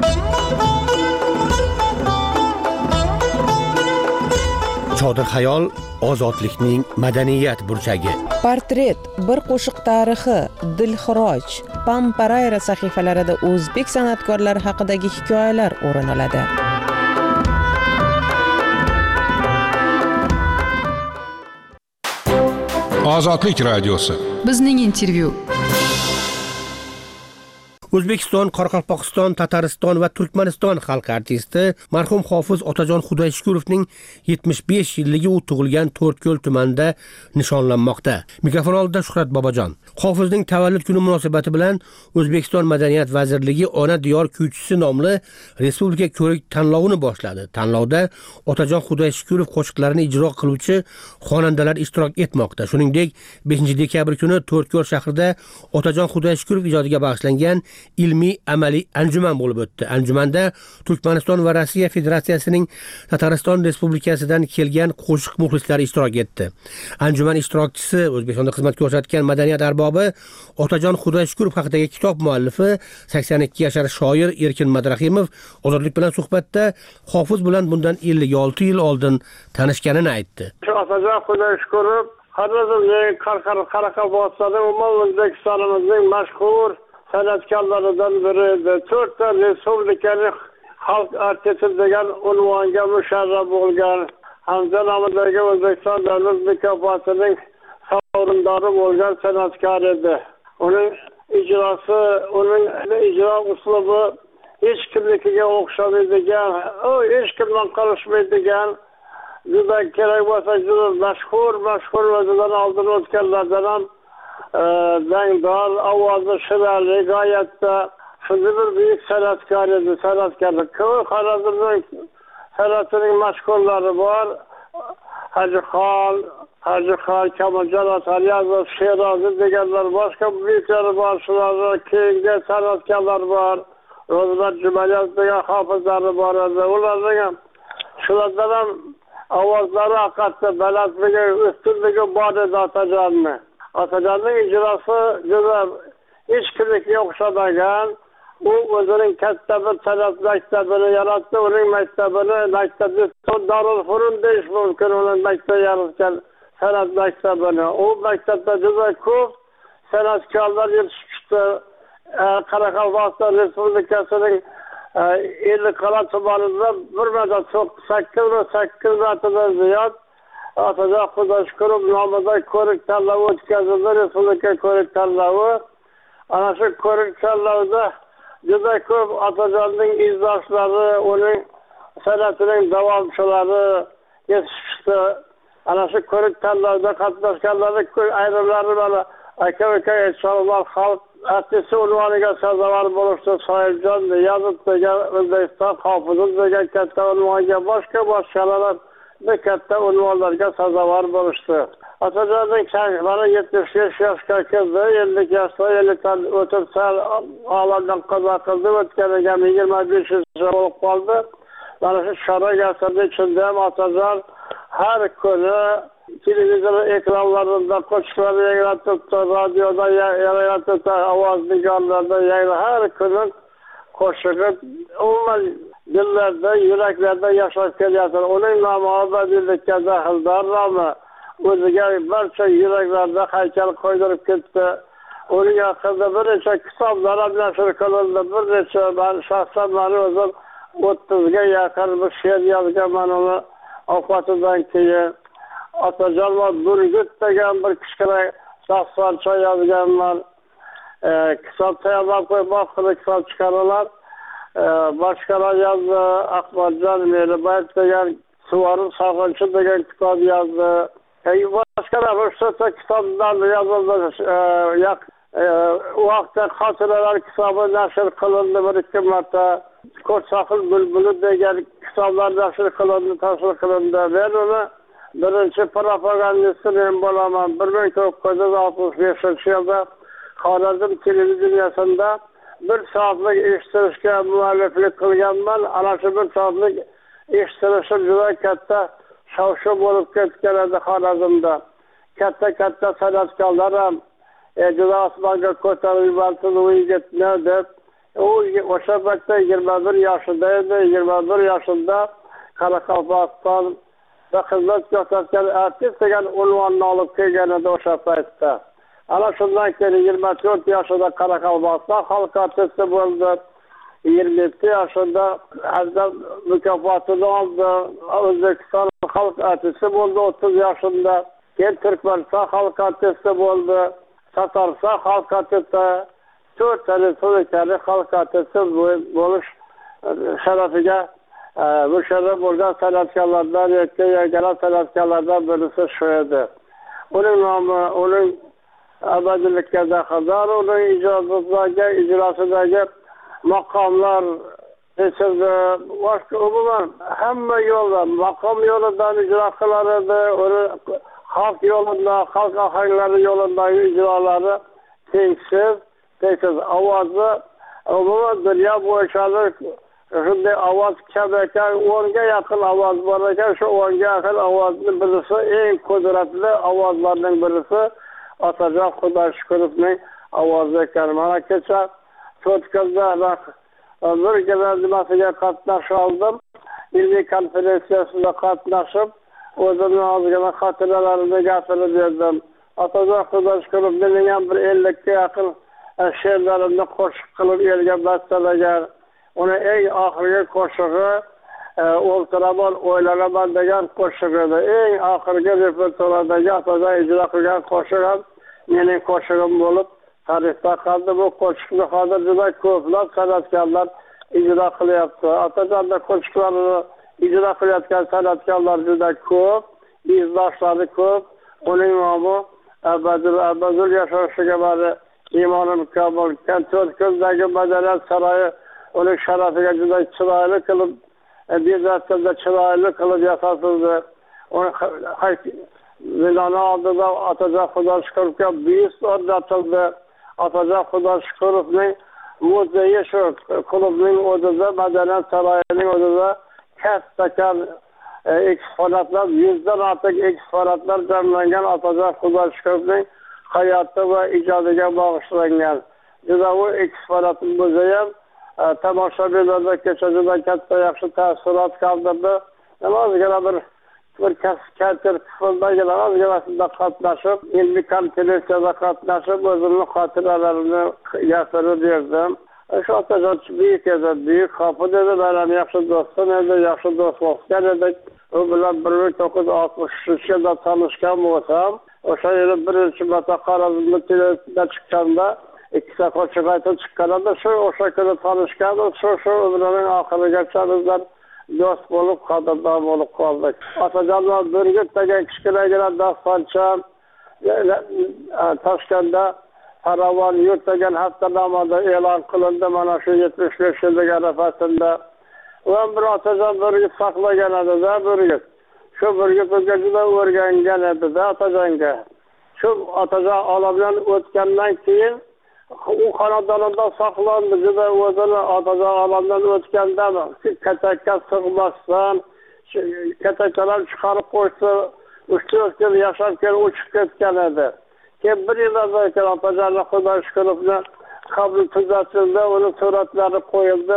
Chodir xayol ozodlikning madaniyat burchagi. Portret, bir qo'shiq tarixi, Dilxiroj, Pamparayra sahifalarida o'zbek san'atkorlari haqidagi hikoyalar o'rin oladi. Ozodlik radiosi. Bizning intervyu. O'zbekiston, Qoraqalpog'iston, Tatariston va Turkmaniston xalq artisti marhum hofiz Otajon Xudoyshukurovning yetmish besh yilligi u tug'ilgan To'rtko'l tumanida nishonlanmoqda. Mikrofon oldida Shuhrat Bobojon. Hofizning tavallud kuni munosabati bilan O'zbekiston Madaniyat vazirligi Ona diyor kuychisi nomli respublika ko'rik tanlovini boshladi. Tanlovda Otajon Xudoyshukurov qo'shiqlarini ijro qiluvchi xonandalar ishtirok etmoqda. Shuningdek, beshinchi dekabr kuni To'rtko'l shahrida Otajon Xudoyshukurov ijodiga bag'ishlangan ilmiy amaliy anjuman bo'lib o'tdi. Anjumanda Turkmaniston va Rossiya Federatsiyasining Tatariston Respublikasidan kelgan qo'shiq muxlislari ishtirok etdi. Anjuman ishtirokchisi O'zbekistonda xizmat ko'rsatgan madaniyat arbobi Otajon Xudoyshukurov haqidagi kitob muallifi sakson ikki yashar shoir Erkin Madrahimov Ozodlik bilan suhbatda hofiz bilan bundan ellik olti yil oldin tanishganini aytdi. Otajon Xudoyshukurov Qoraqalpog'iston Qoraqalpog'istonda umuman O'zbekistonimizning mashhur san'atkorlaridan biri edi. To'rtta respublikaning xalq artisti degan unvonga musharraf bo'lgan, hamda nomidagi O'zbekiston davlat mukofotining sovrindori bo'lgan san'atkor edi. Uning ijrosi, uning ijro uslubi hech kimnikiga o'xshamaydigan, u hech kimdan qolishmaydigan, juda kerak bo'lsa juda mashhur, mashhur o'zidan oldin o'tganlardan ham dangdor, ovozi shirali, g'oyatda shunday bir buyuk san'atkor edi, san'atkorlar. Ko'p Xorazmning san'atining mashhurlari bor. Hajixon, Hajixon, Kamoljon Ataliyazov, Sherozi deganlar, boshqa buyuklar bor, shularga keyingi san'atkorlar bor. Ro'zmat Jumayev degan hofizlari bor edi. Ularning ham shulardan ham ovozlari haqiqatda balandligi, ustunligi bor edi Otajonni. Otajonning ijrosi juda hech kimnikiga o'xshamagan. U o'zining katta bir san'at maktabini yaratdi. Uning maktabini maktabni Darul Furun deyish mumkin. Uning maktab yaratgan san'at maktabini. U maktabda juda ko'p san'atkorlar yetishibdi. Qoraqalpog'iston Respublikasining Ellikqal'a tumanida bir marta sakkiz martadan ziyod Otajon Xudoyshukurov nomida ko'rik tanlovi o'tkazildi, respublika ko'rik tanlovi. Ana shu ko'rik tanlovida juda ko'p Otajonning izdoshlari, uning san'atining davomchilari yetishdi. Ana shu ko'rik tanlovda qatnashganlarning ayrimlari mana aka-uka aytsalar xalq artisti unvoniga sazovor bo'lishdi. Soyiljon Niyozov degan O'zbekiston hofizi degan katta unvonga, boshqa boshqalar bir katta unvonlarga sazovor bo'lishdi. Otajonning mana yetmish besh yoshga keldi, ellik yoshda ellikdan o'tib sal olamdan qazo qildi, o'tganiga yigirma besh yoshga bo'lib qoldi. Mana shu chorak asrning ichida ham Otajon har kuni televizor ekranlarida qo'shiqlar yangratib, radioda yangratib, ovoz nigohlarda yangratib, har kuni qo'shig'i umuman dillarda, yuraklarda yashab kelyapti. Uning nomi abadiylikka daxldor nomi. O'ziga barcha yuraklarda haykal qo'ydirib ketdi. Uning haqida bir necha kitoblar ham nashr qilindi. Bir necha men shaxsan meni o'zim o'ttizga yaqin bir she'r yozganman uni ovqatidan keyin. Otajon va Burgut degan bir kichkina daftarcha yozganman. Kitob tayyorlab qo'ymoqchi kitob chiqaralar. Boshqalar yozdi, Ahmadjon Melibayev degan Suvarim Sog'inchi degan kitob yozdi. Boshqalar uchta kitoblar yozildi. U vaqtda xotiralar kitobi nashr qilindi bir ikki marta. Ko'rsoqil bulbuli degan kitoblar nashr qilindi, tashkil qilindi. Men uni birinchi propagandisti men bo'laman. bir ming to'qqiz yuz oltmish beshinchi yilda Xorazm televideniyasida bir soatlik eshittirishga mualliflik qilganman. Ana shu bir soatlik eshittirishim juda katta shovshuv bo'lib ketgan edi Xorazmda. Katta-katta san'atkorlar ham juda osmonga ko'tarib yubordi u yigitni deb. U o'sha vaqtda yigirma bir yoshida edi. yigirma bir yoshida Qoraqalpog'istonda xizmat ko'rsatgan artist degan unvonni olib kelgan edi o'sha paytda. Ana shundan keyin yigirma to'rt yoshida Qoraqalpog'iston xalq artisti bo'ldi. yigirma yetti yoshida Hazda mukofotini oldi. O'zbekiston xalq artisti bo'ldi o'ttiz yoshida. keyin Turkmaniston xalq artisti bo'ldi, Tatariston xalq artisti, to'rtta respublikalik xalq artisti bo'lish sharafiga musharraf bo'lgan san'atkorlardan, yakka yagona san'atkorlardan birisi shu edi. Uning nomi, uning abadiylikka daxldor, uning ijodidagi, ijrosidagi maqomlar seçildi. Boshqa umuman hamma yo'lda, maqom yo'lidan ijro qilar edi. Uni xalq yo'lida, xalq ohanglari yo'lidagi ijrolari tengsiz, tengsiz ovozi umuman dunyo bo'yicha shunday ovoz kam ekan, o'nga yaqin ovoz bor ekan. Shu o'nga yaqin ovozni birisi, eng qudratli ovozlarning birisi Otajon Xudoyshukurovning ovozi ekan. Mana kecha To'rtko'lda bir gala nimasiga qatnashib oldim. Ilmiy konferensiyasida qatnashib, o'zimning ozgina xotiralarimni gapirib berdim. Otajon Xudoyshukurov mening ham bir ellikka yaqin she'rlarimni qo'shiq qilib elga bastalagan. Uni eng oxirgi qo'shig'i O'ltiraman, o'ylanaman degan qo'shiq edi. Eng oxirgi repertuardagi Otajon ijro qilgan qo'shiq ham mening qo'shig'im bo'lib tarixda qoldi. Bu qo'shiqni hozir juda ko'plab san'atkorlar ijro qilyapti. Otajonning qo'shiqlarini ijro qilayotgan san'atkorlar juda ko'p, izdoshlari ko'p. Uning nomi abadul abadul yashashiga bari iymonim komil. To'rtko'ldagi madaniyat saroyi uning sharafiga juda chiroyli qilib, bezatda chiroyli qilib yasatildi. Uni binoni oldida Otajon Xudoyshukurovga byust o'rnatildi. Otajon Xudoyshukurovning muzeyi shu klubning o'zida, madaniyat saroyining o'zida katta eksponatlar, yuzdan ortiq eksponatlar jamlangan Otajon Xudoyshukurovning hayoti va ijodiga bag'ishlangan. Juda u eksponat muzeyi ham tomoshabinlarda kecha juda katta yaxshi taassurot qoldirdi. Ozgina bir bir kater qismidagina ozginasida qatnashib, ilmiy konferensiyada qatnashib, o'zimning xotiralarimni gapirib berdim. Shu Otajon buyuk edi, buyuk hofid edi, mening yaxshi do'stim edi, yaxshi do'stlikdan edik. U bilan bir ming to'qqiz yuz oltmish uchinchi yilda tanishgan bo'lsam, o'sha yili birinchi marta Xorazmda televideniyada chiqqanda ikkita qo'shiq aytib chiqqanida shu o'sha kuni tanishgan, shu shu umrining oxirigacha bizlar do'st bo'lib, qadrdon bo'lib qoldik. Otajonlar birga degan kichkinagina dastoncha Toshkentda Farovon yurt degan haftanomada e'lon qilindi mana shu yetmish besh yillik arafasida. Va bir Otajon birga saqlagan edi-da, birga. Shu birga bizga juda o'rgangan edi-da Otajonga. Shu Otajon olamdan o'tgandan keyin u xonadonida saqlandi, juda o'zini Otajon olamdan o'tgandan katakka sig'masdan, kataklar chiqarib qo'ysa, uch to'rt yil yashab keyin uchib ketgan edi. Keyin bir yildan keyin Otajon Xudoyshukurovni qabri tuzatildi, uni suratlari qo'yildi,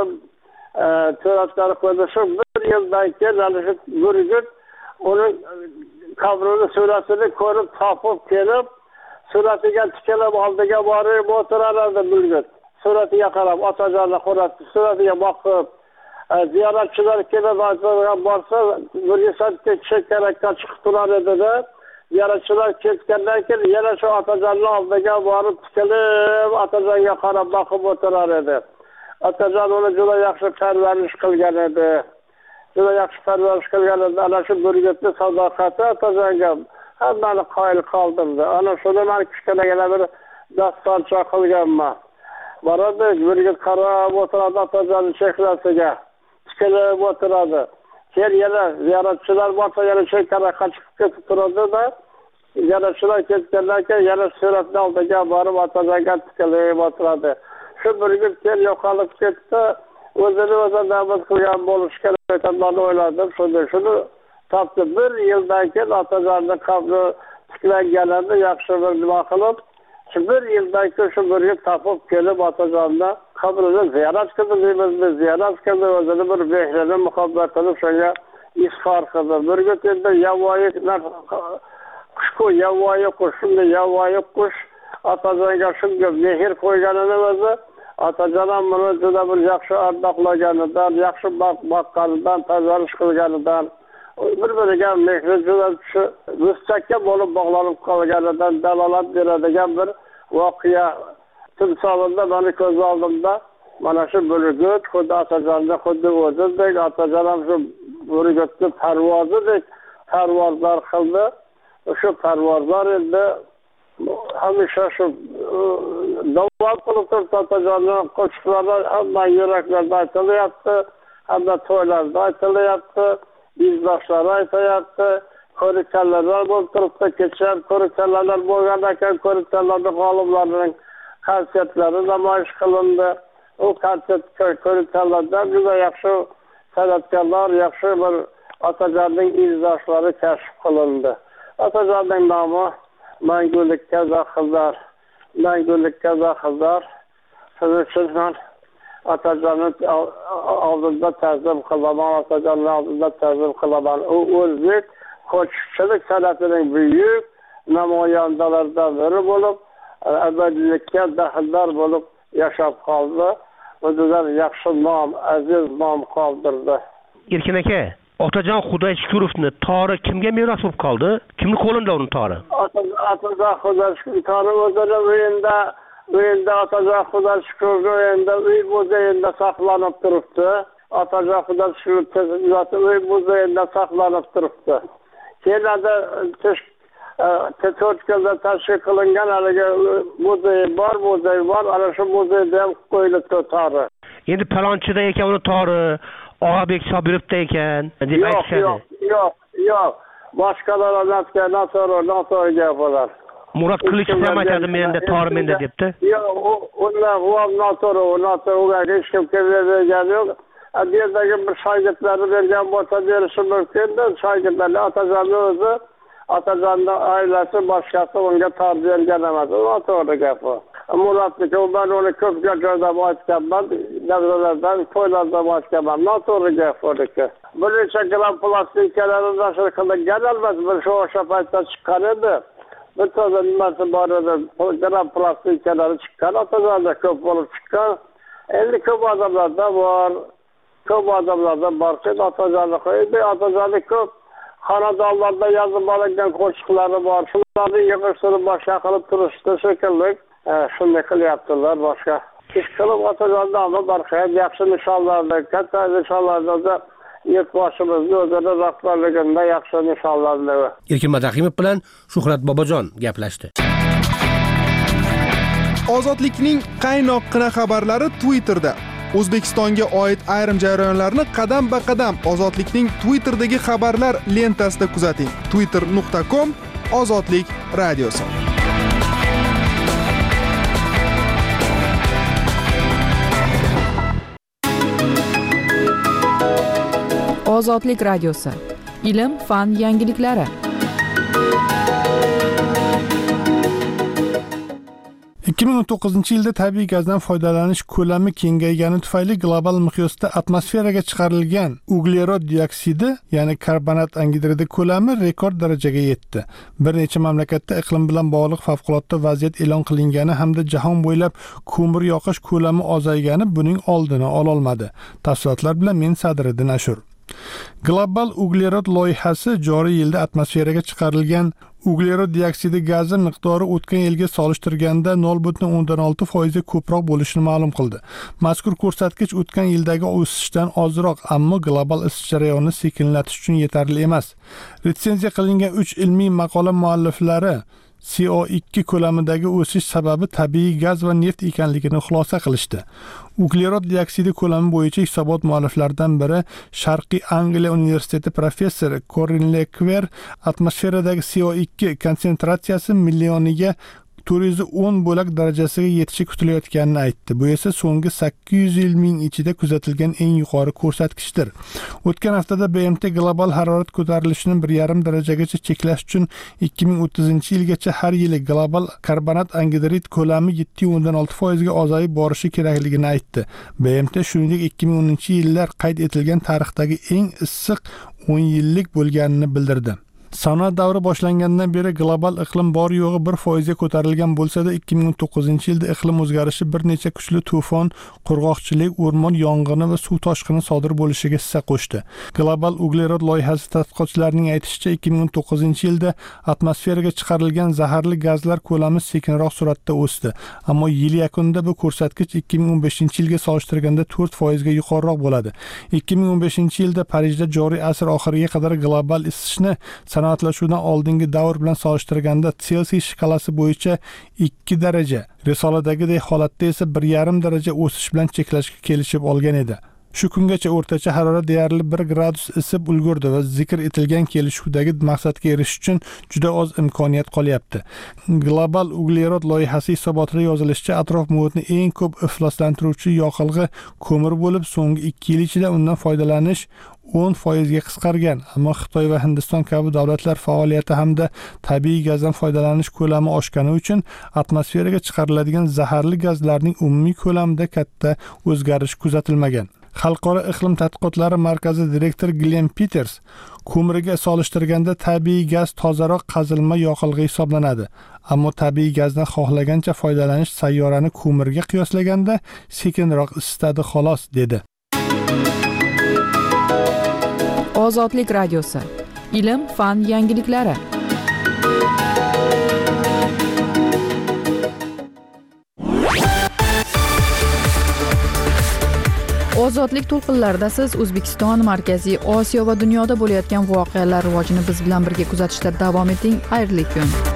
suratlari qo'yildi. Shu bir yildan keyin Alisher Gurgut uning qabrini suratini ko'rib, topib kelib, suratiga tikilib oldiga borib o'tirar edi Gurgut. Suratiga qarab, Otajonni suratiga boqib, ziyoratchilar kelib borsa, Gurgutga chekkarakka chiqib turar edi-da. Ziyoratchilar ketgandan keyin yana shu Otajonni oldiga borib tikilib, Otajonga qarab boqib o'tirar edi. Otajon uni juda yaxshi parvarish qilgan edi. Juda yaxshi parvarish qilgan edi. Ana shu Gurgutning sadoqati Otajonga hammani qoyil qoldirdi. Ana shuni men kichkinagina bir dastoncha qilganman. Boradi, Gurgut qarab o'tiradi Otajonning chehrasiga. Tikilib o'tiradi. Keyin yana ziyoratchilar bo'lsa, yana chekkarakka chiqib ketib turadi-da. Ziyoratchilar ketgandan keyin yana suratni oldiga borib Otajonga tikilib o'tiradi. Shu Gurgut keyin yo'qolib ketdi. O'zini o'zi nabud qilgan bo'lishi kerak deb men o'yladim. Shunda shuni topdi. Bir yildan keyin Otajonning qabri tiklanganini yaxshi bir nima qilib, shu bir yildan keyin shu Gurgut topib kelib Otajonni qabrini ziyorat qildi, deymiz, ziyorat qildi, o'zini bir mehrini, muhabbatini shunga izhor qildi. Gurgut endi yovvoyi qushku, yovvoyi qush, shunday yovvoyi qush Otajonga shunga mehr qo'yganini o'zi, Otajon ham buni juda bir yaxshi ardoqlaganidan, yaxshi boqqanidan, parvarish qilganidan, bir-biriga mehri juda shu mustahkam bo'lib bog'lanib qolganidan dalolat beradigan bir voqea timsolida meni ko'z oldimda mana shu burgut xuddi otajonda xuddi o'zidek otajon ham shu burgutni parvozidek parvozlar qildi. Shu parvozlar endi hamisha shu davom qilib turibdi. Otajonni qo'shiqlari hamma yuraklarda aytilyapti, hamma to'ylarda aytilyapti, izboshlar aytyapti, ko'rikchalar bo'lib turibdi. Kecha ko'rikchalar bo'lgan ekan, ko'rikchalarda g'oliblarning konsertlari namoyish qilindi. U konsert ko'rikchalarda juda yaxshi san'atkorlar, yaxshi bir otajonning izdoshlari kashf qilindi. Otajonning nomi Mangulikka zaxirlar, Mangulikka zaxirlar. Shuning uchun men otajonni oldida ta'zim qilaman, otajonning oldida ta'zim qilaman. U o'zbek qo'shiqchilik san'atining buyuk namoyandalaridan biri bo'lib, abadiylikka daxldor bo'lib yashab qoldi. O'zidan yaxshi nom, aziz nom qoldirdi. Erkin aka, Otajon Xudoyshukurovni tori kimga meros bo'lib qoldi? Kimning qo'lida uni tori? Otajon Xudoyshukurov tori o'zida o'yinda, o'yinda Otajon Xudoyshukurovni o'yinda uy muzeyida saqlanib turibdi. Otajon Xudoyshukurovni uy muzeyida saqlanib turibdi. Kelada To'rtko'lda tashkil qilingan haligi muzey bor, muzey bor, ana shu muzeyda ham qo'yilibdi tori. Endi Palonchida ekan uni tori, Og'abek Sobirovda ekan deb aytishadi. Yo'q, yo'q, yo'q. Boshqalar anatga, noto'g'ri, noto'g'ri gap bo'lar. Murod Qilichov ham aytadi menda tori menda debdi. Yo'q, undan u ham noto'g'ri, noto'g'ri, hech kim kelmagan yo'q. Bu yerdagi bir shogirdlari bergan bo'lsa berishi mumkin-da, shogirdlar Otajonni o'zi Otajonning oilasi boshqasi unga tor bergan emas. Noto'g'ri gap bu. Murodniki ben onu ko'p joylarda aytganman, davralardan, to'ylarda aytganman. Noto'g'ri gap bo'ldiki. Bir necha gram plastikalarni nashr qilingan albatta bir shu o'sha paytda chiqqan edi. Bir to'da nimasi bor edi, gram plastikalari chiqqan, Otajonda ko'p bo'lib chiqqan. Endi ko'p odamlarda bor, ko'p odamlarda borki, Otajonni qo'ydi, Otajonni ko'p xonadonlarda yozib olingan qo'shiqlari bor. Shularni yig'ishtirib boshqa qilib turishdi shekilli. Shunday qilyaptilar boshqa. Ish qilib Otajonni nomi barhayot yaxshi nishonlarni, katta nishonlarni yurtboshimizni o'zini rahbarligida yaxshi nishonlarni. Erkin Madahimov bilan Shuhrat Bobojon gaplashdi. Ozodlikning qaynoqqina xabarlari Twitterda. O'zbekistonga oid ayrim jarayonlarni qadam-ba-qadam Ozodlikning Twitterdagi xabarlar lentasida kuzating. twitter nuqta com Ozodlik radiosi. Ozodlik radiosi. Ilm, fan yangiliklari. ikki ming o'n to'qqizinchi yilda tabiiy gazdan foydalanish ko'lami kengaygani tufayli global miqyosda atmosferaga chiqarilgan uglerod dioksidi, ya'ni karbonat angidridi ko'lami rekord darajaga yetdi. Bir necha mamlakatda iqlim bilan bog'liq favqulodda vaziyat e'lon qilingani hamda jahon bo'ylab ko'mir yoqish ko'lami ozaygani buning oldini ololmadi. Tafsilotlar bilan men Sadriddin Ashur. Global uglerod loyihasi joriy yilda atmosferaga chiqarilgan uglerod dioksidi gazi miqdori o'tgan yilga solishtirganda nol butun o'ndan olti foiz ko'proq bo'lishini ma'lum qildi. Mazkur ko'rsatkich o'tgan yildagi o'sishdan ozroq, ammo global isish jarayonini sekinlatish uchun yetarli emas. Retsenziya qilingan uch ilmiy maqola mualliflari C O ikki ko'lamidagi o'sish sababi tabiiy gaz va neft ekanligini xulosa qilishdi. Uglerod dioksidi ko'lami bo'yicha hisobot mualliflaridan biri Sharqiy Angliya universiteti professori Corin Lekver atmosferadagi C O ikki konsentratsiyasi millioniga to'rt yuz o'n bo'lak darajasiga yetishi kutilayotganini aytdi. Bu esa so'nggi sakkiz yuz yil ming ichida kuzatilgan eng yuqori ko'rsatkichdir. O'tgan haftada B M T global harorat ko'tarilishini bir yarim darajagacha cheklash uchun ikki ming o'ttizinchi yilgacha har yili global karbonat angidrid ko'lami yetti o'ndan olti foiz ga ozayib borishi kerakligini aytdi. B M T shuningdek ikki ming o'ninchi yillar qayd etilgan tarixdagi eng issiq o'n yillik bo'lganini bildirdi. sanoat davri boshlangandan beri global iqlim bor yo'g'i bir foizga ko'tarilgan bo'lsa-da, ikki ming o'n to'qqizinchi yilda iqlim o'zgarishi bir necha kuchli to'fon, qurg'oqchilik, o'rmon yong'ini va suv toshqini sodir bo'lishiga hissa qo'shdi. Global uglerod loyihasi tadqiqotchilarining aytishicha, ikki ming o'n to'qqizinchi yilda atmosferaga chiqarilgan zaharli gazlar ko'lami sekinroq sur'atda o'sdi, ammo yil yakunida bu ko'rsatkich ikki ming o'n beshinchi yilga solishtirganda to'rt foizga yuqoriroq bo'ladi. ikki ming o'n beshinchi yilda Parijda joriy asr oxiriga qadar global isishni sanoatlashuvdan oldingi davr bilan solishtirganda Celsiy shkalasi bo'yicha ikki daraja, risoladagidek holatda esa bir yarim daraja o'sish bilan cheklashga kelishib olgan edi. Shu kungacha o'rtacha harorat deyarli bir gradus isib ulgurdi va zikr etilgan kelishuvdagi maqsadga erishish uchun juda oz imkoniyat qolyapti. Global uglerod loyihasi hisobotida yozilishicha, atrof muhitni eng ko'p ifloslantiruvchi yoqilg'i ko'mir bo'lib, so'nggi ikki yil ichida undan foydalanish o'n foizga qisqargan, ammo Xitoy va Hindiston kabi davlatlar faoliyati hamda tabiiy gazdan foydalanish ko'lami oshgani uchun atmosferaga chiqariladigan zaharli gazlarning umumiy ko'lamida katta o'zgarish kuzatilmagan. Xalqaro iqlim tadqiqotlari markazi direktori Glenn Peters ko'mirga solishtirganda tabiiy gaz tozaroq qazilma yoqilg'i hisoblanadi, ammo tabiiy gazdan xohlagancha foydalanish sayyorani ko'mirga qiyoslaganda sekinroq isitadi xolos, dedi. Ozodlik radiosi. Ilm, fan yangiliklari. Ozodlik to'lqinlarida siz O'zbekiston, Markaziy Osiyo va dunyoda bo'layotgan voqealar rivojini biz bilan birga kuzatishda davom eting. Xayrli kun.